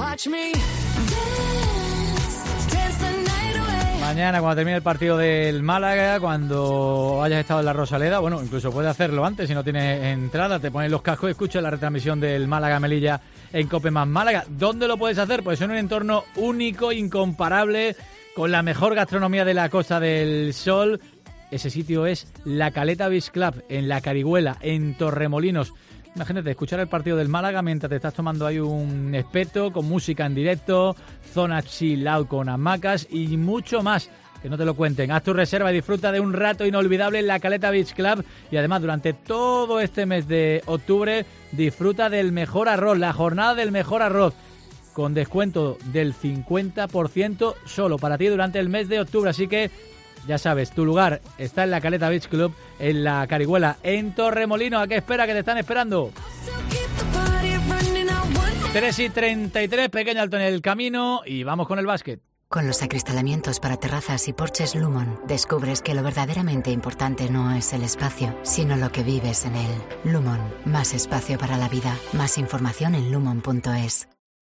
Mañana, cuando termine el partido del Málaga, cuando hayas estado en la Rosaleda, bueno, incluso puedes hacerlo antes si no tienes entrada, te pones los cascos y escuchas la retransmisión del Málaga-Melilla en Cope Más Málaga. ¿Dónde lo puedes hacer? Pues en un entorno único, incomparable, con la mejor gastronomía de la Costa del Sol. Ese sitio es la Caleta Beach Club, en La Carihuela, en Torremolinos. Imagínate, escuchar el partido del Málaga mientras te estás tomando ahí un espeto, con música en directo, zona chill out con hamacas y mucho más. Que no te lo cuenten. Haz tu reserva y disfruta de un rato inolvidable en la Caleta Beach Club. Y además, durante todo este mes de octubre, disfruta del mejor arroz, la jornada del mejor arroz, con descuento del 50% solo para ti durante el mes de octubre. Así que ya sabes, tu lugar está en la Caleta Beach Club, en La Carihuela, en Torremolinos. ¿A qué espera? Que te están esperando. 3:33, pequeño alto en el camino y vamos con el básquet. Con los acristalamientos para terrazas y porches Lumon, descubres que lo verdaderamente importante no es el espacio, sino lo que vives en él. Lumon, más espacio para la vida. Más información en lumon.es.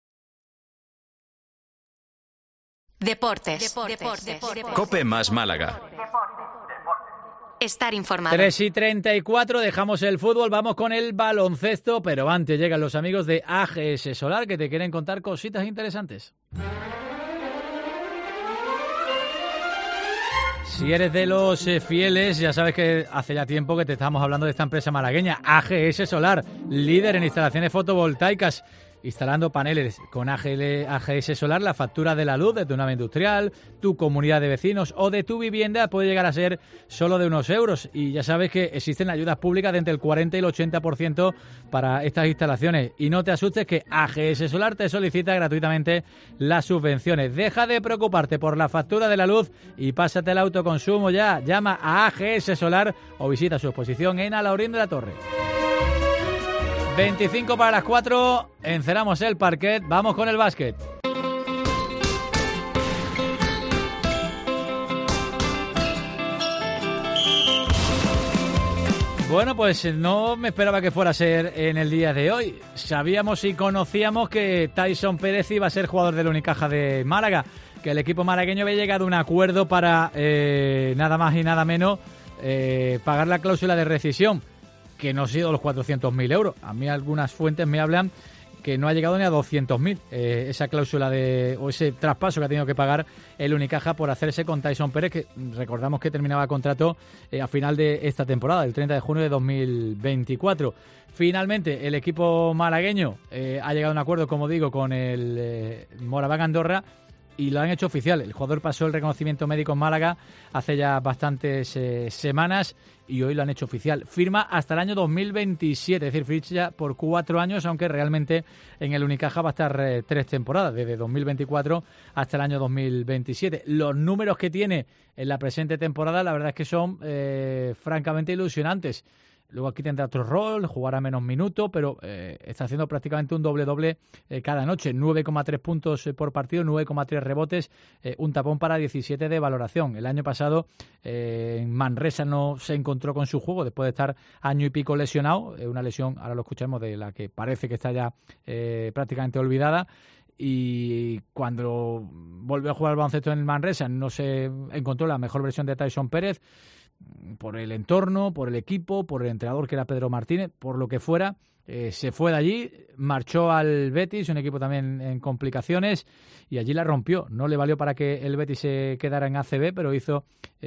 Deportes. Cope Más Málaga. Estar informado. 3:34, dejamos el fútbol, vamos con el baloncesto, pero antes llegan los amigos de AGS Solar que te quieren contar cositas interesantes. Si eres de los fieles, ya sabes que hace ya tiempo que te estamos hablando de esta empresa malagueña, AGS Solar, líder en instalaciones fotovoltaicas. Instalando paneles con AGS Solar, la factura de la luz de tu nave industrial, tu comunidad de vecinos o de tu vivienda puede llegar a ser solo de unos euros. Y ya sabes que existen ayudas públicas de entre el 40 y el 80% para estas instalaciones. Y no te asustes que AGS Solar te solicita gratuitamente las subvenciones. Deja de preocuparte por la factura de la luz y pásate al autoconsumo ya. Llama a AGS Solar o visita su exposición en Alaurín de la Torre. 25 para las 4, encerramos el parquet, vamos con el básquet. Bueno, pues no me esperaba que fuera a ser en el día de hoy. Sabíamos y conocíamos que Tyson Pérez iba a ser jugador del Unicaja de Málaga, que el equipo malagueño había llegado a un acuerdo para nada más y nada menos pagar la cláusula de rescisión, que no ha sido los 400.000 euros. A mí algunas fuentes me hablan que no ha llegado ni a 200.000 esa cláusula o ese traspaso que ha tenido que pagar el Unicaja por hacerse con Tyson Pérez, que recordamos que terminaba contrato a final de esta temporada, el 30 de junio de 2024. Finalmente, el equipo malagueño ha llegado a un acuerdo, como digo, con el Moraván Andorra, y lo han hecho oficial. El jugador pasó el reconocimiento médico en Málaga hace ya bastantes semanas y hoy lo han hecho oficial. Firma hasta el año 2027, es decir, ficha por 4 años, aunque realmente en el Unicaja va a estar 3 temporadas, desde 2024 hasta el año 2027. Los números que tiene en la presente temporada, la verdad es que son francamente ilusionantes. Luego aquí tendrá otro rol, jugará menos minutos, pero está haciendo prácticamente un doble-doble cada noche. 9,3 puntos por partido, 9,3 rebotes, un tapón para 17 de valoración. El año pasado en Manresa no se encontró con su juego después de estar año y pico lesionado. Una lesión, ahora lo escuchamos, de la que parece que está ya prácticamente olvidada. Y cuando volvió a jugar al baloncesto en el Manresa no se encontró la mejor versión de Tyson Pérez, por el entorno, por el equipo, por el entrenador que era Pedro Martínez, por lo que fuera, se fue de allí, marchó al Betis, un equipo también en complicaciones, y allí la rompió. No le valió para que el Betis se quedara en ACB, pero hizo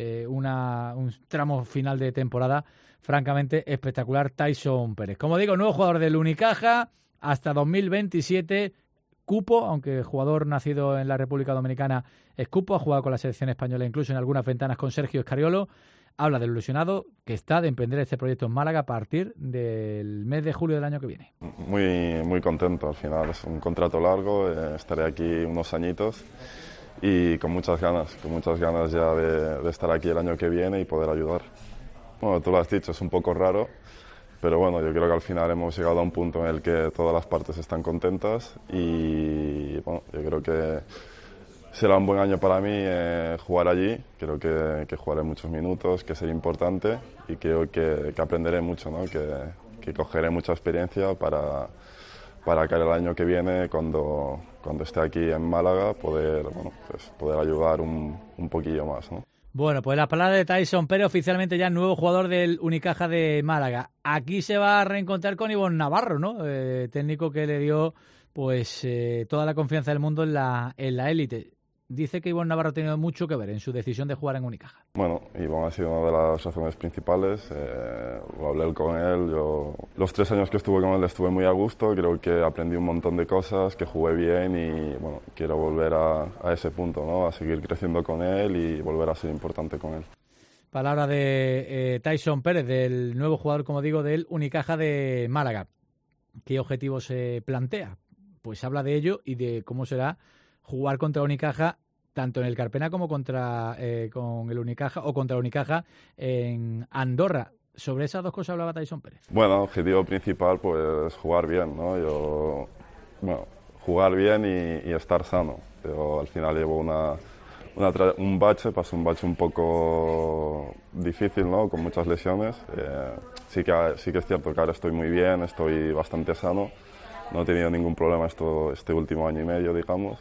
un tramo final de temporada francamente espectacular Tyson Pérez. Como digo, nuevo jugador del Unicaja hasta 2027, cupo, aunque jugador nacido en la República Dominicana es cupo, ha jugado con la selección española incluso en algunas ventanas con Sergio Escariolo. Habla del ilusionado que está de emprender este proyecto en Málaga a partir del mes de julio del año que viene. Muy contento, al final es un contrato largo, estaré aquí unos añitos y con muchas ganas ya de estar aquí el año que viene y poder ayudar. Bueno, tú lo has dicho, es un poco raro, pero bueno, yo creo que al final hemos llegado a un punto en el que todas las partes están contentas y bueno, yo creo que será un buen año para mí jugar allí. Creo que jugaré muchos minutos, que será importante y creo que aprenderé mucho, ¿no? Que cogeré mucha experiencia para que el año que viene, cuando esté aquí en Málaga, poder ayudar un poquillo más, ¿no? Bueno, pues las palabras de Tyson Pérez, oficialmente ya nuevo jugador del Unicaja de Málaga. Aquí se va a reencontrar con Ivonne Navarro, ¿no? Técnico que le dio pues toda la confianza del mundo en la élite. Dice que Ivonne Navarro ha tenido mucho que ver en su decisión de jugar en Unicaja. Bueno, Ivonne ha sido una de las razones principales. Lo hablé con él. Yo, los 3 años que estuve con él estuve muy a gusto. Creo que aprendí un montón de cosas, que jugué bien y bueno, quiero volver a ese punto, ¿no? A seguir creciendo con él y volver a ser importante con él. Palabra de Tyson Pérez, del nuevo jugador, como digo, del Unicaja de Málaga. ¿Qué objetivo se plantea? Pues habla de ello y de cómo será jugar contra Unicaja, tanto en el Carpena como con el Unicaja o contra Unicaja en Andorra. Sobre esas dos cosas hablaba Tyson Pérez. Bueno, objetivo principal pues jugar bien, ¿no? Jugar bien y estar sano. Yo al final llevo un bache un poco difícil, ¿no? Con muchas lesiones. Sí que es cierto que ahora estoy muy bien, estoy bastante sano. No he tenido ningún problema este último año y medio, digamos.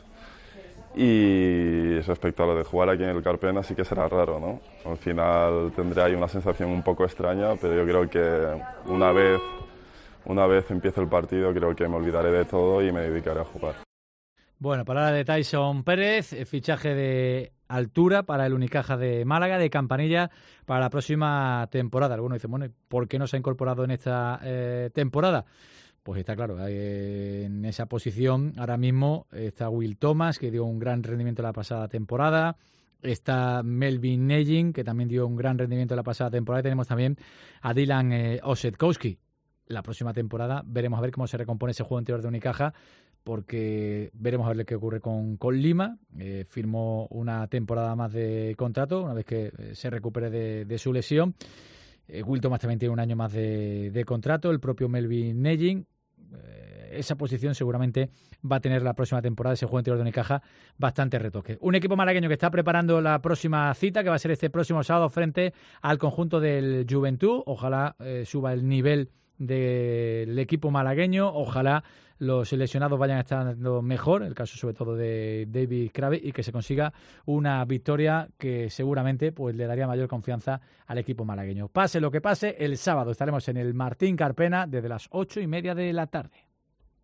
Y respecto a lo de jugar aquí en el Carpena sí que será raro, ¿no? Al final tendré ahí una sensación un poco extraña, pero yo creo que una vez empiece el partido creo que me olvidaré de todo y me dedicaré a jugar. Bueno, palabra de Tyson Pérez, fichaje de altura para el Unicaja de Málaga, de campanilla para la próxima temporada. Algunos dicen, bueno, ¿por qué no se ha incorporado en esta temporada? Pues está claro, en esa posición ahora mismo está Will Thomas, que dio un gran rendimiento la pasada temporada. Está Melvin Nejin, que también dio un gran rendimiento la pasada temporada. Y tenemos también a Dylan Osetkowski. La próxima temporada veremos a ver cómo se recompone ese juego interior de Unicaja, porque veremos a ver qué ocurre con Lima. Firmó una temporada más de contrato una vez que se recupere de su lesión. Will Thomas también tiene un año más de contrato, el propio Melvin Nejin. Esa posición seguramente va a tener la próxima temporada, ese juego interior de Unicaja, bastante retoque. Un equipo malagueño que está preparando la próxima cita, que va a ser este próximo sábado frente al conjunto del Juventud. Ojalá suba el nivel del equipo malagueño, ojalá los lesionados vayan estando mejor, el caso sobre todo de David Kravet, y que se consiga una victoria que seguramente pues le daría mayor confianza al equipo malagueño. Pase lo que pase, el sábado estaremos en el Martín Carpena desde las 8:30 de la tarde.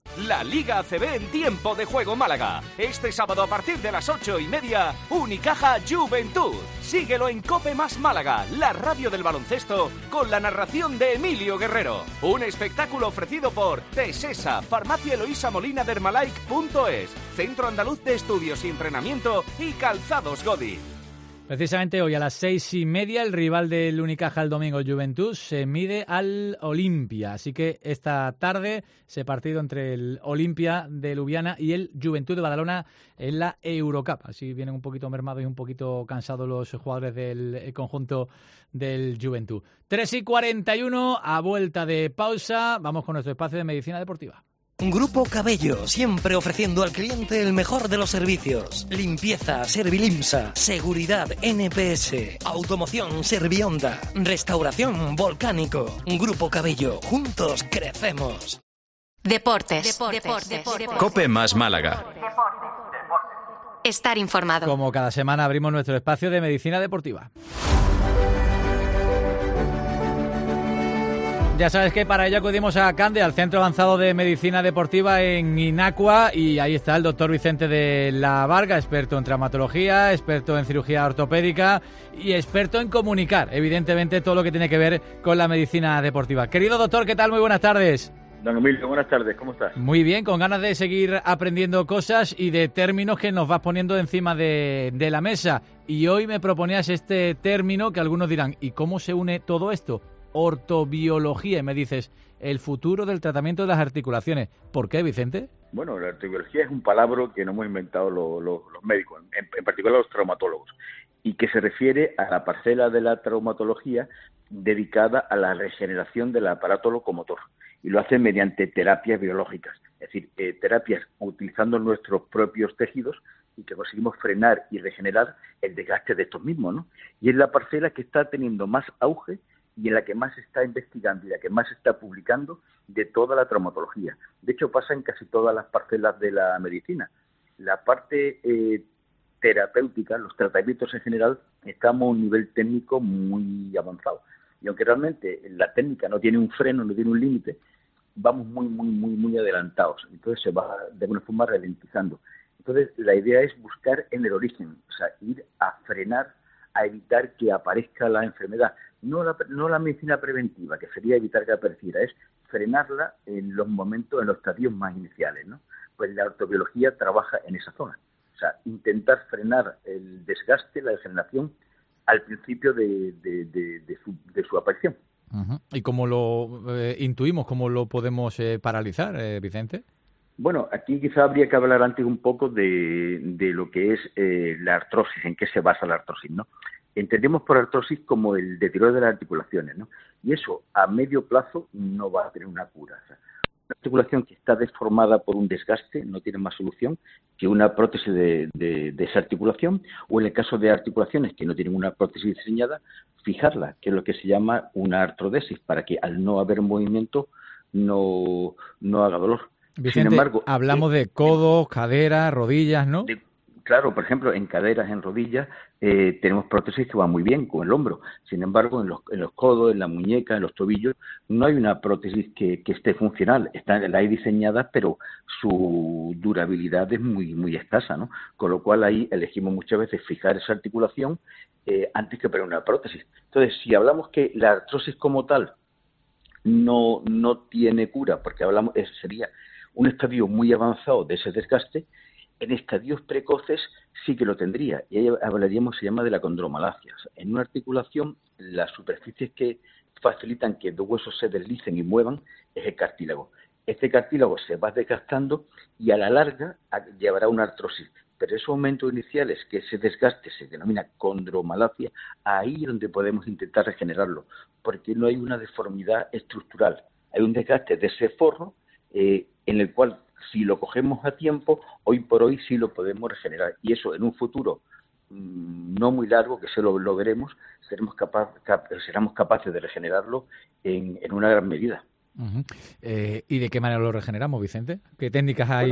La Liga ACB en tiempo de juego Málaga. Este sábado a partir de las 8:30, Unicaja Juventud. Síguelo en COPE más Málaga, la radio del baloncesto, con la narración de Emilio Guerrero. Un espectáculo ofrecido por Tesesa, Farmacia Eloísa Molina de Hermalike.es, Centro Andaluz de Estudios y Entrenamiento y Calzados Godi. Precisamente hoy a las 6:30 el rival del Unicaja el domingo, Juventud, se mide al Olimpia. Así que esta tarde ese partido entre el Olimpia de Ljubljana y el Juventud de Badalona en la Eurocup. Así vienen un poquito mermados y un poquito cansados los jugadores del conjunto del Juventud. 3:41, a vuelta de pausa, vamos con nuestro espacio de medicina deportiva. Grupo Cabello, siempre ofreciendo al cliente el mejor de los servicios. Limpieza, Servilimsa. Seguridad, NPS. Automoción, Servionda. Restauración, Volcánico. Grupo Cabello, juntos crecemos. Deportes. COPE más Málaga. Estar informado. Como cada semana abrimos nuestro espacio de medicina deportiva. Ya sabes que para ello acudimos a CANDE, al Centro Avanzado de Medicina Deportiva en Inacua, y ahí está el doctor Vicente de la Varga, experto en traumatología, experto en cirugía ortopédica y experto en comunicar, evidentemente, todo lo que tiene que ver con la medicina deportiva. Querido doctor, ¿qué tal? Muy buenas tardes. Don Emilio, buenas tardes, ¿cómo estás? Muy bien, con ganas de seguir aprendiendo cosas y de términos que nos vas poniendo encima de la mesa. Y hoy me proponías este término que algunos dirán, ¿y cómo se une todo esto? Ortobiología, y me dices, el futuro del tratamiento de las articulaciones. ¿Por qué, Vicente? Bueno, la ortobiología es un palabra que no hemos inventado los médicos, en particular los traumatólogos, y que se refiere a la parcela de la traumatología dedicada a la regeneración del aparato locomotor, y lo hace mediante terapias biológicas, es decir, terapias utilizando nuestros propios tejidos y que conseguimos frenar y regenerar el desgaste de estos mismos, ¿no? Y es la parcela que está teniendo más auge y en la que más se está investigando y la que más se está publicando de toda la traumatología. De hecho, pasa en casi todas las parcelas de la medicina. La parte terapéutica, los tratamientos en general, estamos a un nivel técnico muy avanzado. Y aunque realmente la técnica no tiene un freno, no tiene un límite, vamos muy adelantados. Entonces se va de alguna forma ralentizando. Entonces la idea es buscar en el origen, o sea, ir a frenar, a evitar que aparezca la enfermedad. No la medicina preventiva, que sería evitar que apareciera, es frenarla en los momentos, en los estadios más iniciales, ¿no? Pues la ortobiología trabaja en esa zona. O sea, intentar frenar el desgaste, la degeneración, al principio de su aparición. Uh-huh. ¿Y cómo lo intuimos, cómo lo podemos paralizar, Vicente? Bueno, aquí quizá habría que hablar antes un poco de lo que es la artrosis, en qué se basa la artrosis, ¿no? Entendemos por artrosis como el deterioro de las articulaciones, ¿no? Y eso a medio plazo no va a tener una cura. O sea, una articulación que está deformada por un desgaste no tiene más solución que una prótesis de esa articulación, o en el caso de articulaciones que no tienen una prótesis diseñada, fijarla, que es lo que se llama una artrodesis, para que al no haber movimiento no haga dolor. Vicente, sin embargo, hablamos de codos, caderas, rodillas, ¿no? Claro, por ejemplo, en caderas, en rodillas, tenemos prótesis que van muy bien con el hombro. Sin embargo, en los codos, en la muñeca, en los tobillos, no hay una prótesis que esté funcional. La hay diseñada, pero su durabilidad es muy escasa, ¿no? Con lo cual ahí elegimos muchas veces fijar esa articulación antes que poner una prótesis. Entonces, si hablamos que la artrosis como tal no tiene cura, porque sería un estadio muy avanzado de ese desgaste, en estadios precoces sí que lo tendría, y ahí hablaríamos, se llama de la condromalacia. O sea, en una articulación, las superficies que facilitan que dos huesos se deslicen y muevan es el cartílago. Este cartílago se va desgastando y a la larga llevará a una artrosis. Pero esos momentos iniciales, que ese desgaste se denomina condromalacia, ahí es donde podemos intentar regenerarlo, porque no hay una deformidad estructural. Hay un desgaste de ese forro en el cual, si lo cogemos a tiempo, hoy por hoy sí lo podemos regenerar. Y eso en un futuro no muy largo, que se lo veremos, seremos capaces de regenerarlo en una gran medida. Uh-huh. ¿Y de qué manera lo regeneramos, Vicente? ¿Qué técnicas hay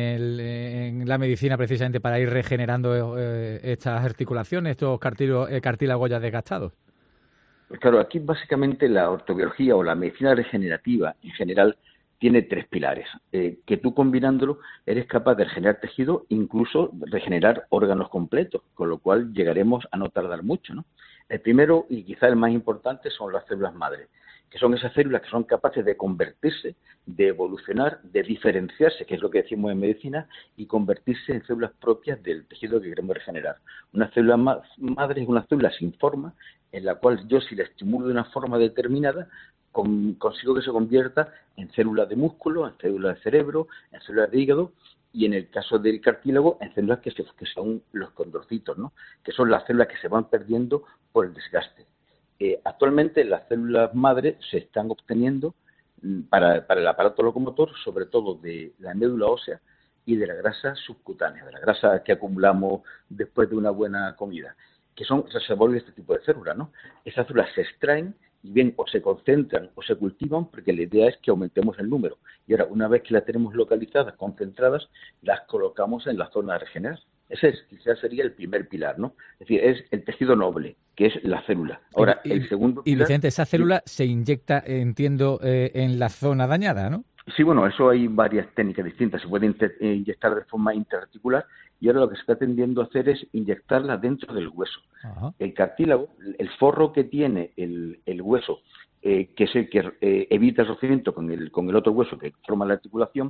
en la medicina precisamente para ir regenerando estas articulaciones, estos cartílagos ya desgastados? Pues claro, aquí básicamente la ortobiología o la medicina regenerativa en general tiene 3 pilares, que tú combinándolo eres capaz de regenerar tejido, incluso regenerar órganos completos, con lo cual llegaremos a no tardar mucho, ¿no? El primero, y quizá el más importante, son las células madre, que son esas células que son capaces de convertirse, de evolucionar, de diferenciarse, que es lo que decimos en medicina, y convertirse en células propias del tejido que queremos regenerar. Una célula madre es una célula sin forma, en la cual yo, si la estimulo de una forma determinada, consigo que se convierta en células de músculo, en células de cerebro, en células de hígado, y en el caso del cartílago, en células que son los condrocitos, ¿no? Que son las células que se van perdiendo por el desgaste. Actualmente las células madre se están obteniendo para el aparato locomotor, sobre todo de la médula ósea y de la grasa subcutánea, de la grasa que acumulamos después de una buena comida, que son reservorios de este tipo de células, ¿no? Esas células se extraen y bien o se concentran o se cultivan, porque la idea es que aumentemos el número. Y ahora, una vez que las tenemos localizadas, concentradas, las colocamos en la zona de regenerar. Ese quizás sería el primer pilar, ¿no? Es decir, es el tejido noble, que es la célula. Ahora, el segundo pilar... Y Vicente, esa célula se inyecta, entiendo, en la zona dañada, ¿no? Sí, bueno, eso hay varias técnicas distintas. Se puede inyectar de forma intraarticular, y ahora lo que se está tendiendo a hacer es inyectarla dentro del hueso. Ajá. El cartílago, el forro que tiene el hueso, que es el que evita el rompimiento con el otro hueso que forma la articulación,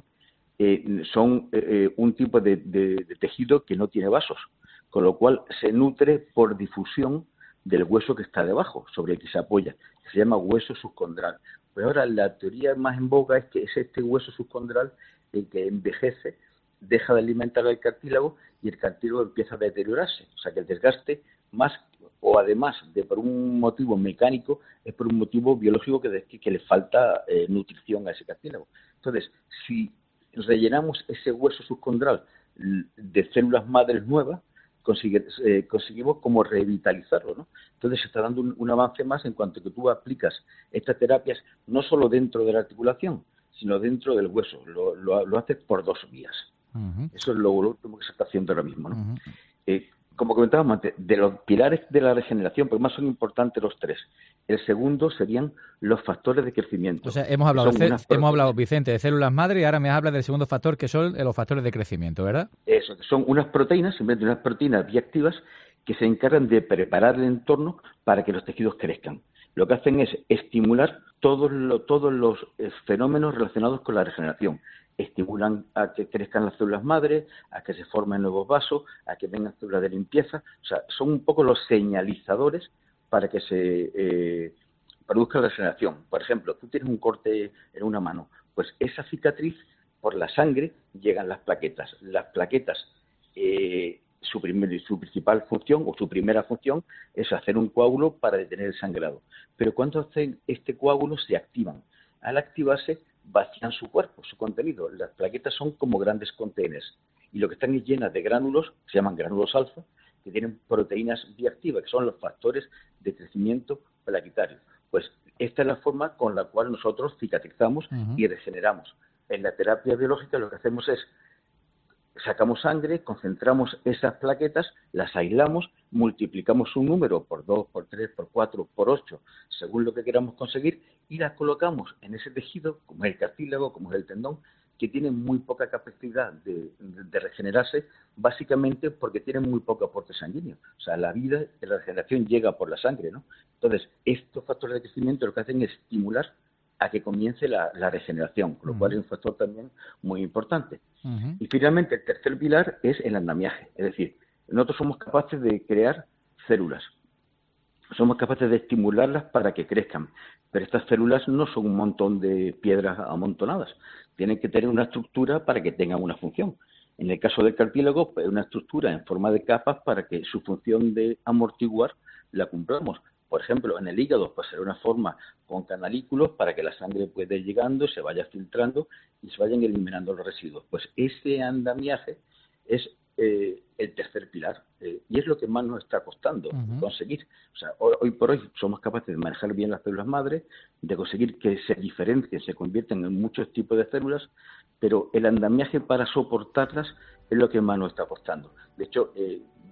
son un tipo de tejido que no tiene vasos, con lo cual se nutre por difusión del hueso que está debajo, sobre el que se apoya, que se llama hueso subcondral. Pues ahora la teoría más en boga es que es este hueso subcondral el que envejece, deja de alimentar al cartílago y el cartílago empieza a deteriorarse. O sea que el desgaste, más o además de por un motivo mecánico, es por un motivo biológico que le falta nutrición a ese cartílago. Entonces, si rellenamos ese hueso subcondral de células madres nuevas, conseguimos como revitalizarlo, ¿no? Entonces se está dando un avance más en cuanto que tú aplicas estas terapias no solo dentro de la articulación, sino dentro del hueso. Lo haces por 2 vías. Uh-huh. Eso es lo último que se está haciendo ahora mismo, ¿no? Uh-huh. Como comentábamos antes, de los pilares de la regeneración, pues más son importantes los 3. El segundo serían los factores de crecimiento. O sea, hemos hablado, Vicente, de células madre, y ahora me hablas del segundo factor, que son los factores de crecimiento, ¿verdad? Eso, que son unas proteínas, simplemente unas proteínas bioactivas que se encargan de preparar el entorno para que los tejidos crezcan. Lo que hacen es estimular todos los fenómenos relacionados con la regeneración. Estimulan a que crezcan las células madre, a que se formen nuevos vasos, a que vengan células de limpieza. O sea, son un poco los señalizadores para que se produzca la regeneración. Por ejemplo, tú tienes un corte en una mano, pues esa cicatriz, por la sangre, llegan las plaquetas. Las plaquetas, su principal función o su primera función es hacer un coágulo para detener el sangrado. Pero cuando hacen este coágulo se activan. Al activarse, vacían su cuerpo, su contenido. Las plaquetas son como grandes contenedores y lo que están llenas de gránulos, se llaman gránulos alfa, que tienen proteínas bioactivas, que son los factores de crecimiento plaquetario. Pues esta es la forma con la cual nosotros cicatrizamos y regeneramos. En la terapia biológica lo que hacemos es sacamos sangre, concentramos esas plaquetas, las aislamos, multiplicamos un número por 2, por 3, por 4, por 8, según lo que queramos conseguir, y las colocamos en ese tejido, como es el cartílago, como es el tendón, que tienen muy poca capacidad de regenerarse, básicamente porque tienen muy poco aporte sanguíneo. O sea, la vida de la regeneración llega por la sangre, ¿no? Entonces, estos factores de crecimiento lo que hacen es estimular a que comience la regeneración, con lo cual es un factor también muy importante. Y finalmente, el tercer pilar es el andamiaje, es decir, nosotros somos capaces de crear células, somos capaces de estimularlas para que crezcan, pero estas células no son un montón de piedras amontonadas, tienen que tener una estructura para que tengan una función. En el caso del cartílago, pues, una estructura en forma de capas para que su función de amortiguar la cumplamos. Por ejemplo, en el hígado, pues será una forma con canalículos para que la sangre pueda ir llegando, se vaya filtrando y se vayan eliminando los residuos. Pues ese andamiaje es el tercer pilar y es lo que más nos está costando conseguir. O sea, hoy por hoy somos capaces de manejar bien las células madre, de conseguir que se diferencien, se conviertan en muchos tipos de células, pero el andamiaje para soportarlas es lo que más nos está costando. De hecho,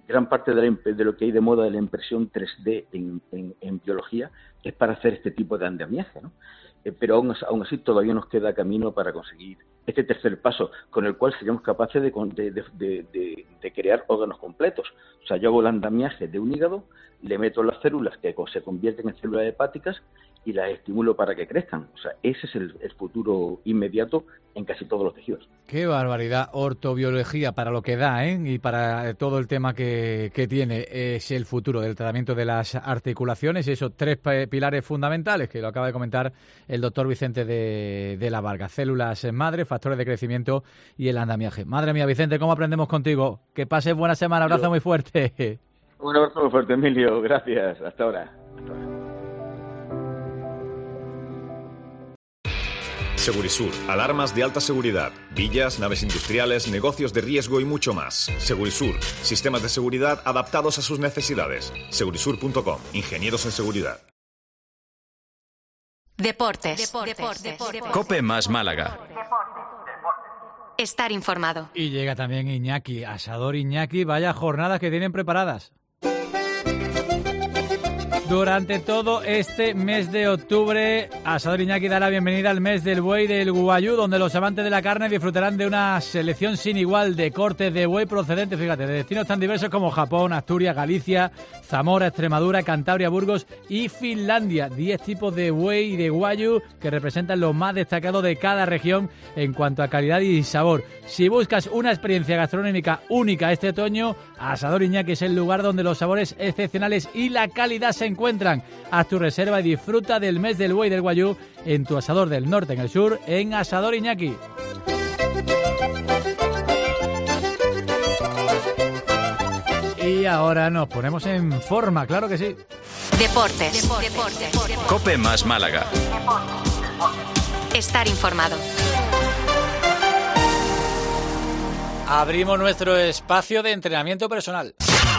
gran parte de lo que hay de moda de la impresión 3D en biología es para hacer este tipo de andamiaje, ¿no? Pero aún así todavía nos queda camino para conseguir este tercer paso, con el cual seríamos capaces de crear órganos completos. O sea, yo hago el andamiaje de un hígado, le meto las células que se convierten en células hepáticas y las estimulo para que crezcan. O sea, ese es el futuro inmediato en casi todos los tejidos. Qué barbaridad, ortobiología, para lo que da, ¿eh? Y para todo el tema que tiene. Es el futuro del tratamiento de las articulaciones y esos 3 pilares fundamentales que lo acaba de comentar el doctor Vicente de la Varga. Células madre, factores de crecimiento y el andamiaje. Madre mía, Vicente, ¿cómo aprendemos contigo? Que pases buena semana, abrazo muy fuerte. Un abrazo muy fuerte, Emilio, gracias, hasta ahora. Segurisur, alarmas de alta seguridad, villas, naves industriales, negocios de riesgo y mucho más. Segurisur, sistemas de seguridad adaptados a sus necesidades. Segurisur.com, ingenieros en seguridad. Deportes. Cope más Málaga. Estar informado. Y llega también Iñaki, Asador Iñaki, vaya jornadas que tienen preparadas. Durante todo este mes de octubre, Asador Iñaki da la bienvenida al mes del buey del Guayú, donde los amantes de la carne disfrutarán de una selección sin igual de cortes de buey procedentes, fíjate, de destinos tan diversos como Japón, Asturias, Galicia, Zamora, Extremadura, Cantabria, Burgos y Finlandia. 10 tipos de buey y de Guayú que representan lo más destacado de cada región en cuanto a calidad y sabor. Si buscas una experiencia gastronómica única este otoño, Asador Iñaki es el lugar donde los sabores excepcionales y la calidad se encuentran. Haz tu reserva y disfruta del mes del buey del Guayú en tu asador del norte, en el sur, en Asador Iñaki. Y ahora nos ponemos en forma, claro que sí. Deportes. Cope más Málaga. Estar informado. Abrimos nuestro espacio de entrenamiento personal.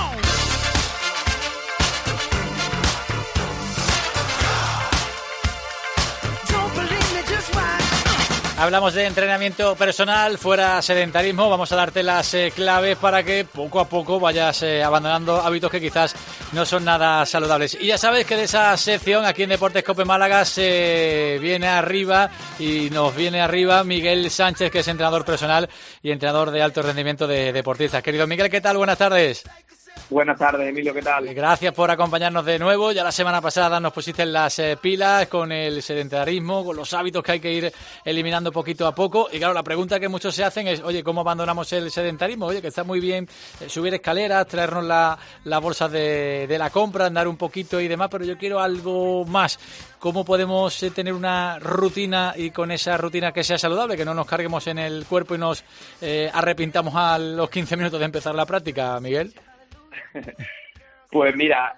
Hablamos de entrenamiento personal, fuera sedentarismo. Vamos a darte las claves para que poco a poco vayas abandonando hábitos que quizás no son nada saludables. Y ya sabes que de esa sección aquí en Deportes Cope Málaga se viene arriba y nos viene arriba Miguel Sánchez, que es entrenador personal y entrenador de alto rendimiento de deportistas. Querido Miguel, ¿qué tal? Buenas tardes. Buenas tardes, Emilio, ¿qué tal? Gracias por acompañarnos de nuevo. Ya la semana pasada nos pusiste en las pilas con el sedentarismo, con los hábitos que hay que ir eliminando poquito a poco. Y claro, la pregunta que muchos se hacen es, oye, ¿cómo abandonamos el sedentarismo? Oye, que está muy bien subir escaleras, traernos las bolsas de la compra, andar un poquito y demás, pero yo quiero algo más. ¿Cómo podemos tener una rutina y con esa rutina que sea saludable, que no nos carguemos en el cuerpo y nos arrepintamos a los 15 minutos de empezar la práctica, Miguel? Pues mira,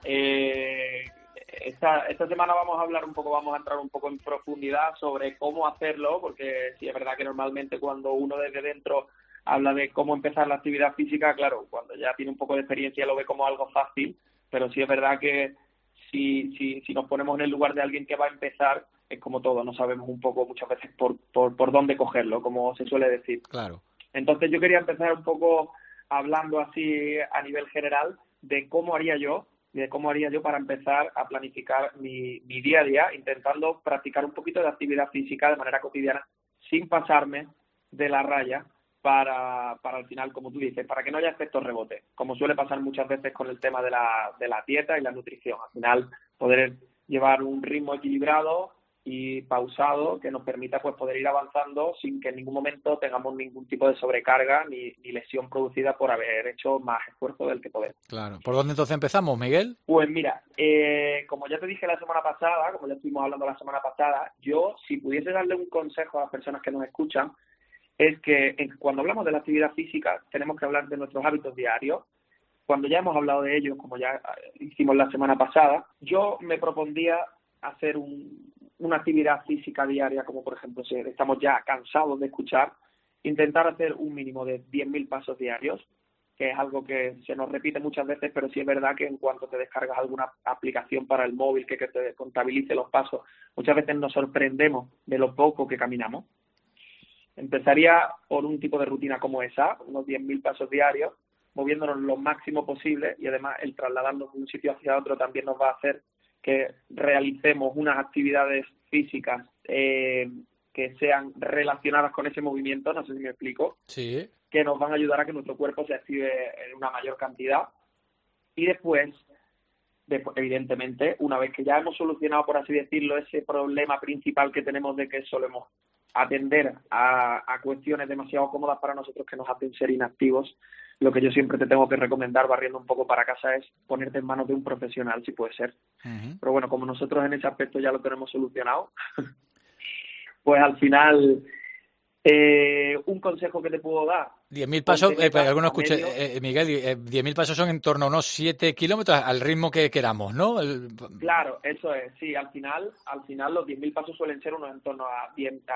esta semana vamos a entrar un poco en profundidad sobre cómo hacerlo, porque sí es verdad que normalmente cuando uno desde dentro habla de cómo empezar la actividad física, claro, cuando ya tiene un poco de experiencia lo ve como algo fácil, pero sí es verdad que si nos ponemos en el lugar de alguien que va a empezar, es como todo, no sabemos un poco muchas veces por dónde cogerlo, como se suele decir. Claro. Entonces yo quería empezar un poco hablando así a nivel general de cómo haría yo para empezar a planificar mi día a día, intentando practicar un poquito de actividad física de manera cotidiana, sin pasarme de la raya para al final, como tú dices, para que no haya efectos rebote, como suele pasar muchas veces con el tema de la dieta y la nutrición. Al final, poder llevar un ritmo equilibrado y pausado que nos permita pues poder ir avanzando sin que en ningún momento tengamos ningún tipo de sobrecarga ni lesión producida por haber hecho más esfuerzo del que podemos. Claro. ¿Por dónde entonces empezamos, Miguel? Pues mira, como ya te dije la semana pasada, como ya estuvimos hablando la semana pasada, yo si pudiese darle un consejo a las personas que nos escuchan, es que cuando hablamos de la actividad física tenemos que hablar de nuestros hábitos diarios. Cuando ya hemos hablado de ellos, como ya hicimos la semana pasada, yo me propondría hacer una actividad física diaria, como por ejemplo si estamos ya cansados de escuchar, intentar hacer un mínimo de 10.000 pasos diarios, que es algo que se nos repite muchas veces, pero sí es verdad que en cuanto te descargas alguna aplicación para el móvil que te contabilice los pasos, muchas veces nos sorprendemos de lo poco que caminamos. Empezaría por un tipo de rutina como esa, unos 10.000 pasos diarios, moviéndonos lo máximo posible, y además el trasladarnos de un sitio hacia otro también nos va a hacer que realicemos unas actividades físicas que sean relacionadas con ese movimiento, no sé si me explico, sí, que nos van a ayudar a que nuestro cuerpo se active en una mayor cantidad. Y después, evidentemente, una vez que ya hemos solucionado, por así decirlo, ese problema principal que tenemos de que solemos atender a cuestiones demasiado cómodas para nosotros que nos hacen ser inactivos, lo que yo siempre te tengo que recomendar, barriendo un poco para casa, es ponerte en manos de un profesional, si puede ser. Pero bueno, como nosotros en ese aspecto ya lo tenemos solucionado, pues al final, un consejo que te puedo dar. 10.000 pasos, para que alguno escuche, Miguel, 10.000 pasos son en torno a unos 7 kilómetros al ritmo que queramos, ¿no? Claro, eso es, sí, al final los 10.000 pasos suelen ser unos en torno a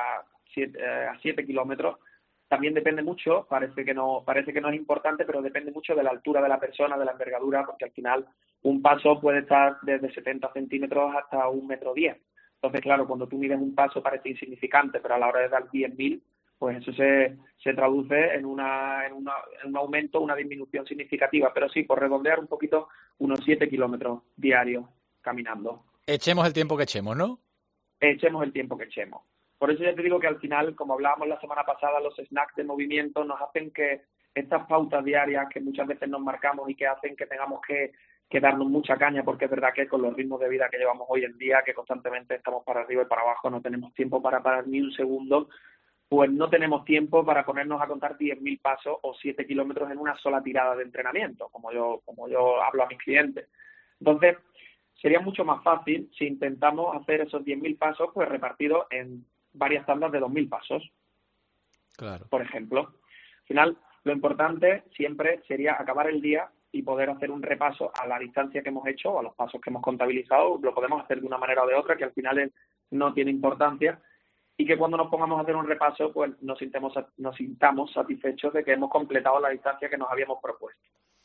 7 kilómetros. También depende mucho, parece que no es importante, pero depende mucho de la altura de la persona, de la envergadura, porque al final un paso puede estar desde 70 centímetros hasta 1,10 metros. Entonces, claro, cuando tú mides un paso parece insignificante, pero a la hora de dar 10.000, pues eso se traduce en un aumento, una disminución significativa. Pero sí, por redondear un poquito, unos 7 kilómetros diarios caminando. Echemos el tiempo que echemos, ¿no? Echemos el tiempo que echemos. Por eso ya te digo que al final, como hablábamos la semana pasada, los snacks de movimiento nos hacen que estas pautas diarias que muchas veces nos marcamos y que hacen que tengamos que darnos mucha caña, porque es verdad que con los ritmos de vida que llevamos hoy en día, que constantemente estamos para arriba y para abajo, no tenemos tiempo para parar ni un segundo, pues no tenemos tiempo para ponernos a contar 10.000 pasos o 7 kilómetros en una sola tirada de entrenamiento, como yo hablo a mis clientes. Entonces, sería mucho más fácil si intentamos hacer esos 10.000 pasos pues repartidos en varias tandas de 2.000 pasos, claro, por ejemplo. Al final, lo importante siempre sería acabar el día y poder hacer un repaso a la distancia que hemos hecho, a los pasos que hemos contabilizado. Lo podemos hacer de una manera o de otra, que al final no tiene importancia, y que cuando nos pongamos a hacer un repaso, pues nos sintamos satisfechos de que hemos completado la distancia que nos habíamos propuesto.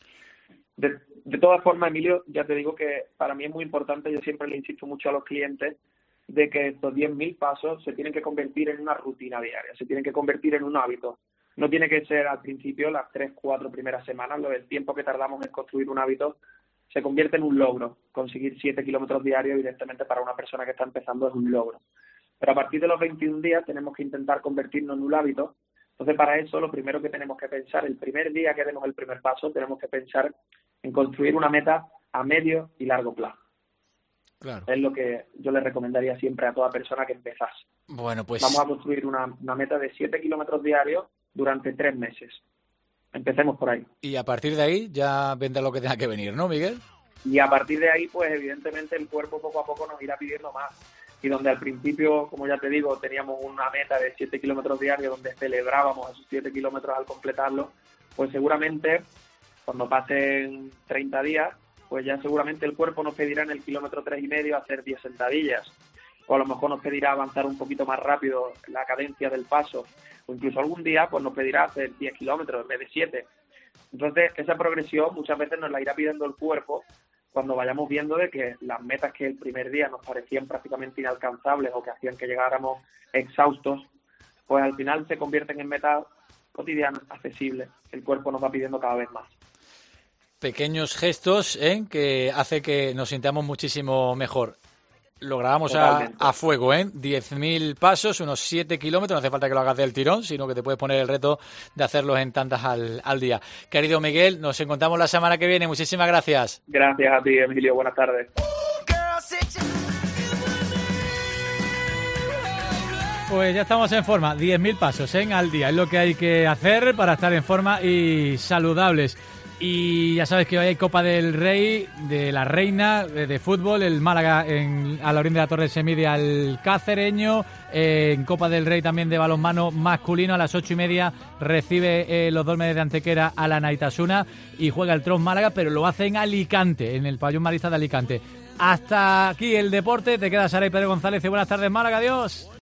De todas formas, Emilio, ya te digo que para mí es muy importante, yo siempre le insisto mucho a los clientes, de que estos 10.000 pasos se tienen que convertir en una rutina diaria, se tienen que convertir en un hábito. No tiene que ser al principio, las 3-4 primeras semanas, el tiempo que tardamos en construir un hábito se convierte en un logro. Conseguir 7 kilómetros diarios, evidentemente, para una persona que está empezando es un logro. Pero a partir de los 21 días tenemos que intentar convertirnos en un hábito. Entonces, para eso, lo primero que tenemos que pensar, el primer día que demos el primer paso, tenemos que pensar en construir una meta a medio y largo plazo. Claro. Es lo que yo le recomendaría siempre a toda persona que empezase. Bueno, pues vamos a construir una meta de 7 kilómetros diarios durante 3 meses. Empecemos por ahí. Y a partir de ahí ya vendrá lo que tenga que venir, ¿no, Miguel? Y a partir de ahí, pues evidentemente el cuerpo poco a poco nos irá pidiendo más. Y donde al principio, como ya te digo, teníamos una meta de 7 kilómetros diarios donde celebrábamos esos 7 kilómetros al completarlo, pues seguramente cuando pasen 30 días, pues ya seguramente el cuerpo nos pedirá en el kilómetro 3,5 hacer 10 sentadillas. O a lo mejor nos pedirá avanzar un poquito más rápido la cadencia del paso. O incluso algún día pues nos pedirá hacer 10 kilómetros en vez de 7. Entonces, esa progresión muchas veces nos la irá pidiendo el cuerpo cuando vayamos viendo de que las metas que el primer día nos parecían prácticamente inalcanzables o que hacían que llegáramos exhaustos, pues al final se convierten en metas cotidianas, accesibles. El cuerpo nos va pidiendo cada vez más. Pequeños gestos que hace que nos sintamos muchísimo mejor. Lo grabamos a fuego, 10.000 pasos, unos 7 kilómetros, no hace falta que lo hagas del tirón, sino que te puedes poner el reto de hacerlos en tantas al día. Querido Miguel, nos encontramos la semana que viene, muchísimas gracias. Gracias a ti, Emilio, buenas tardes. Pues ya estamos en forma, 10.000 pasos al día, es lo que hay que hacer para estar en forma y saludables. Y ya sabes que hoy hay Copa del Rey, de la Reina, de fútbol, el Málaga a la orilla de la Torre se mide al Cacereño, en Copa del Rey también de balonmano masculino a las 8:30 recibe los Dólmenes de Antequera a la Naitasuna y juega el Tron Málaga, pero lo hace en Alicante, en el pabellón marista de Alicante. Hasta aquí el deporte, te queda Sara y Pedro González y buenas tardes Málaga, adiós.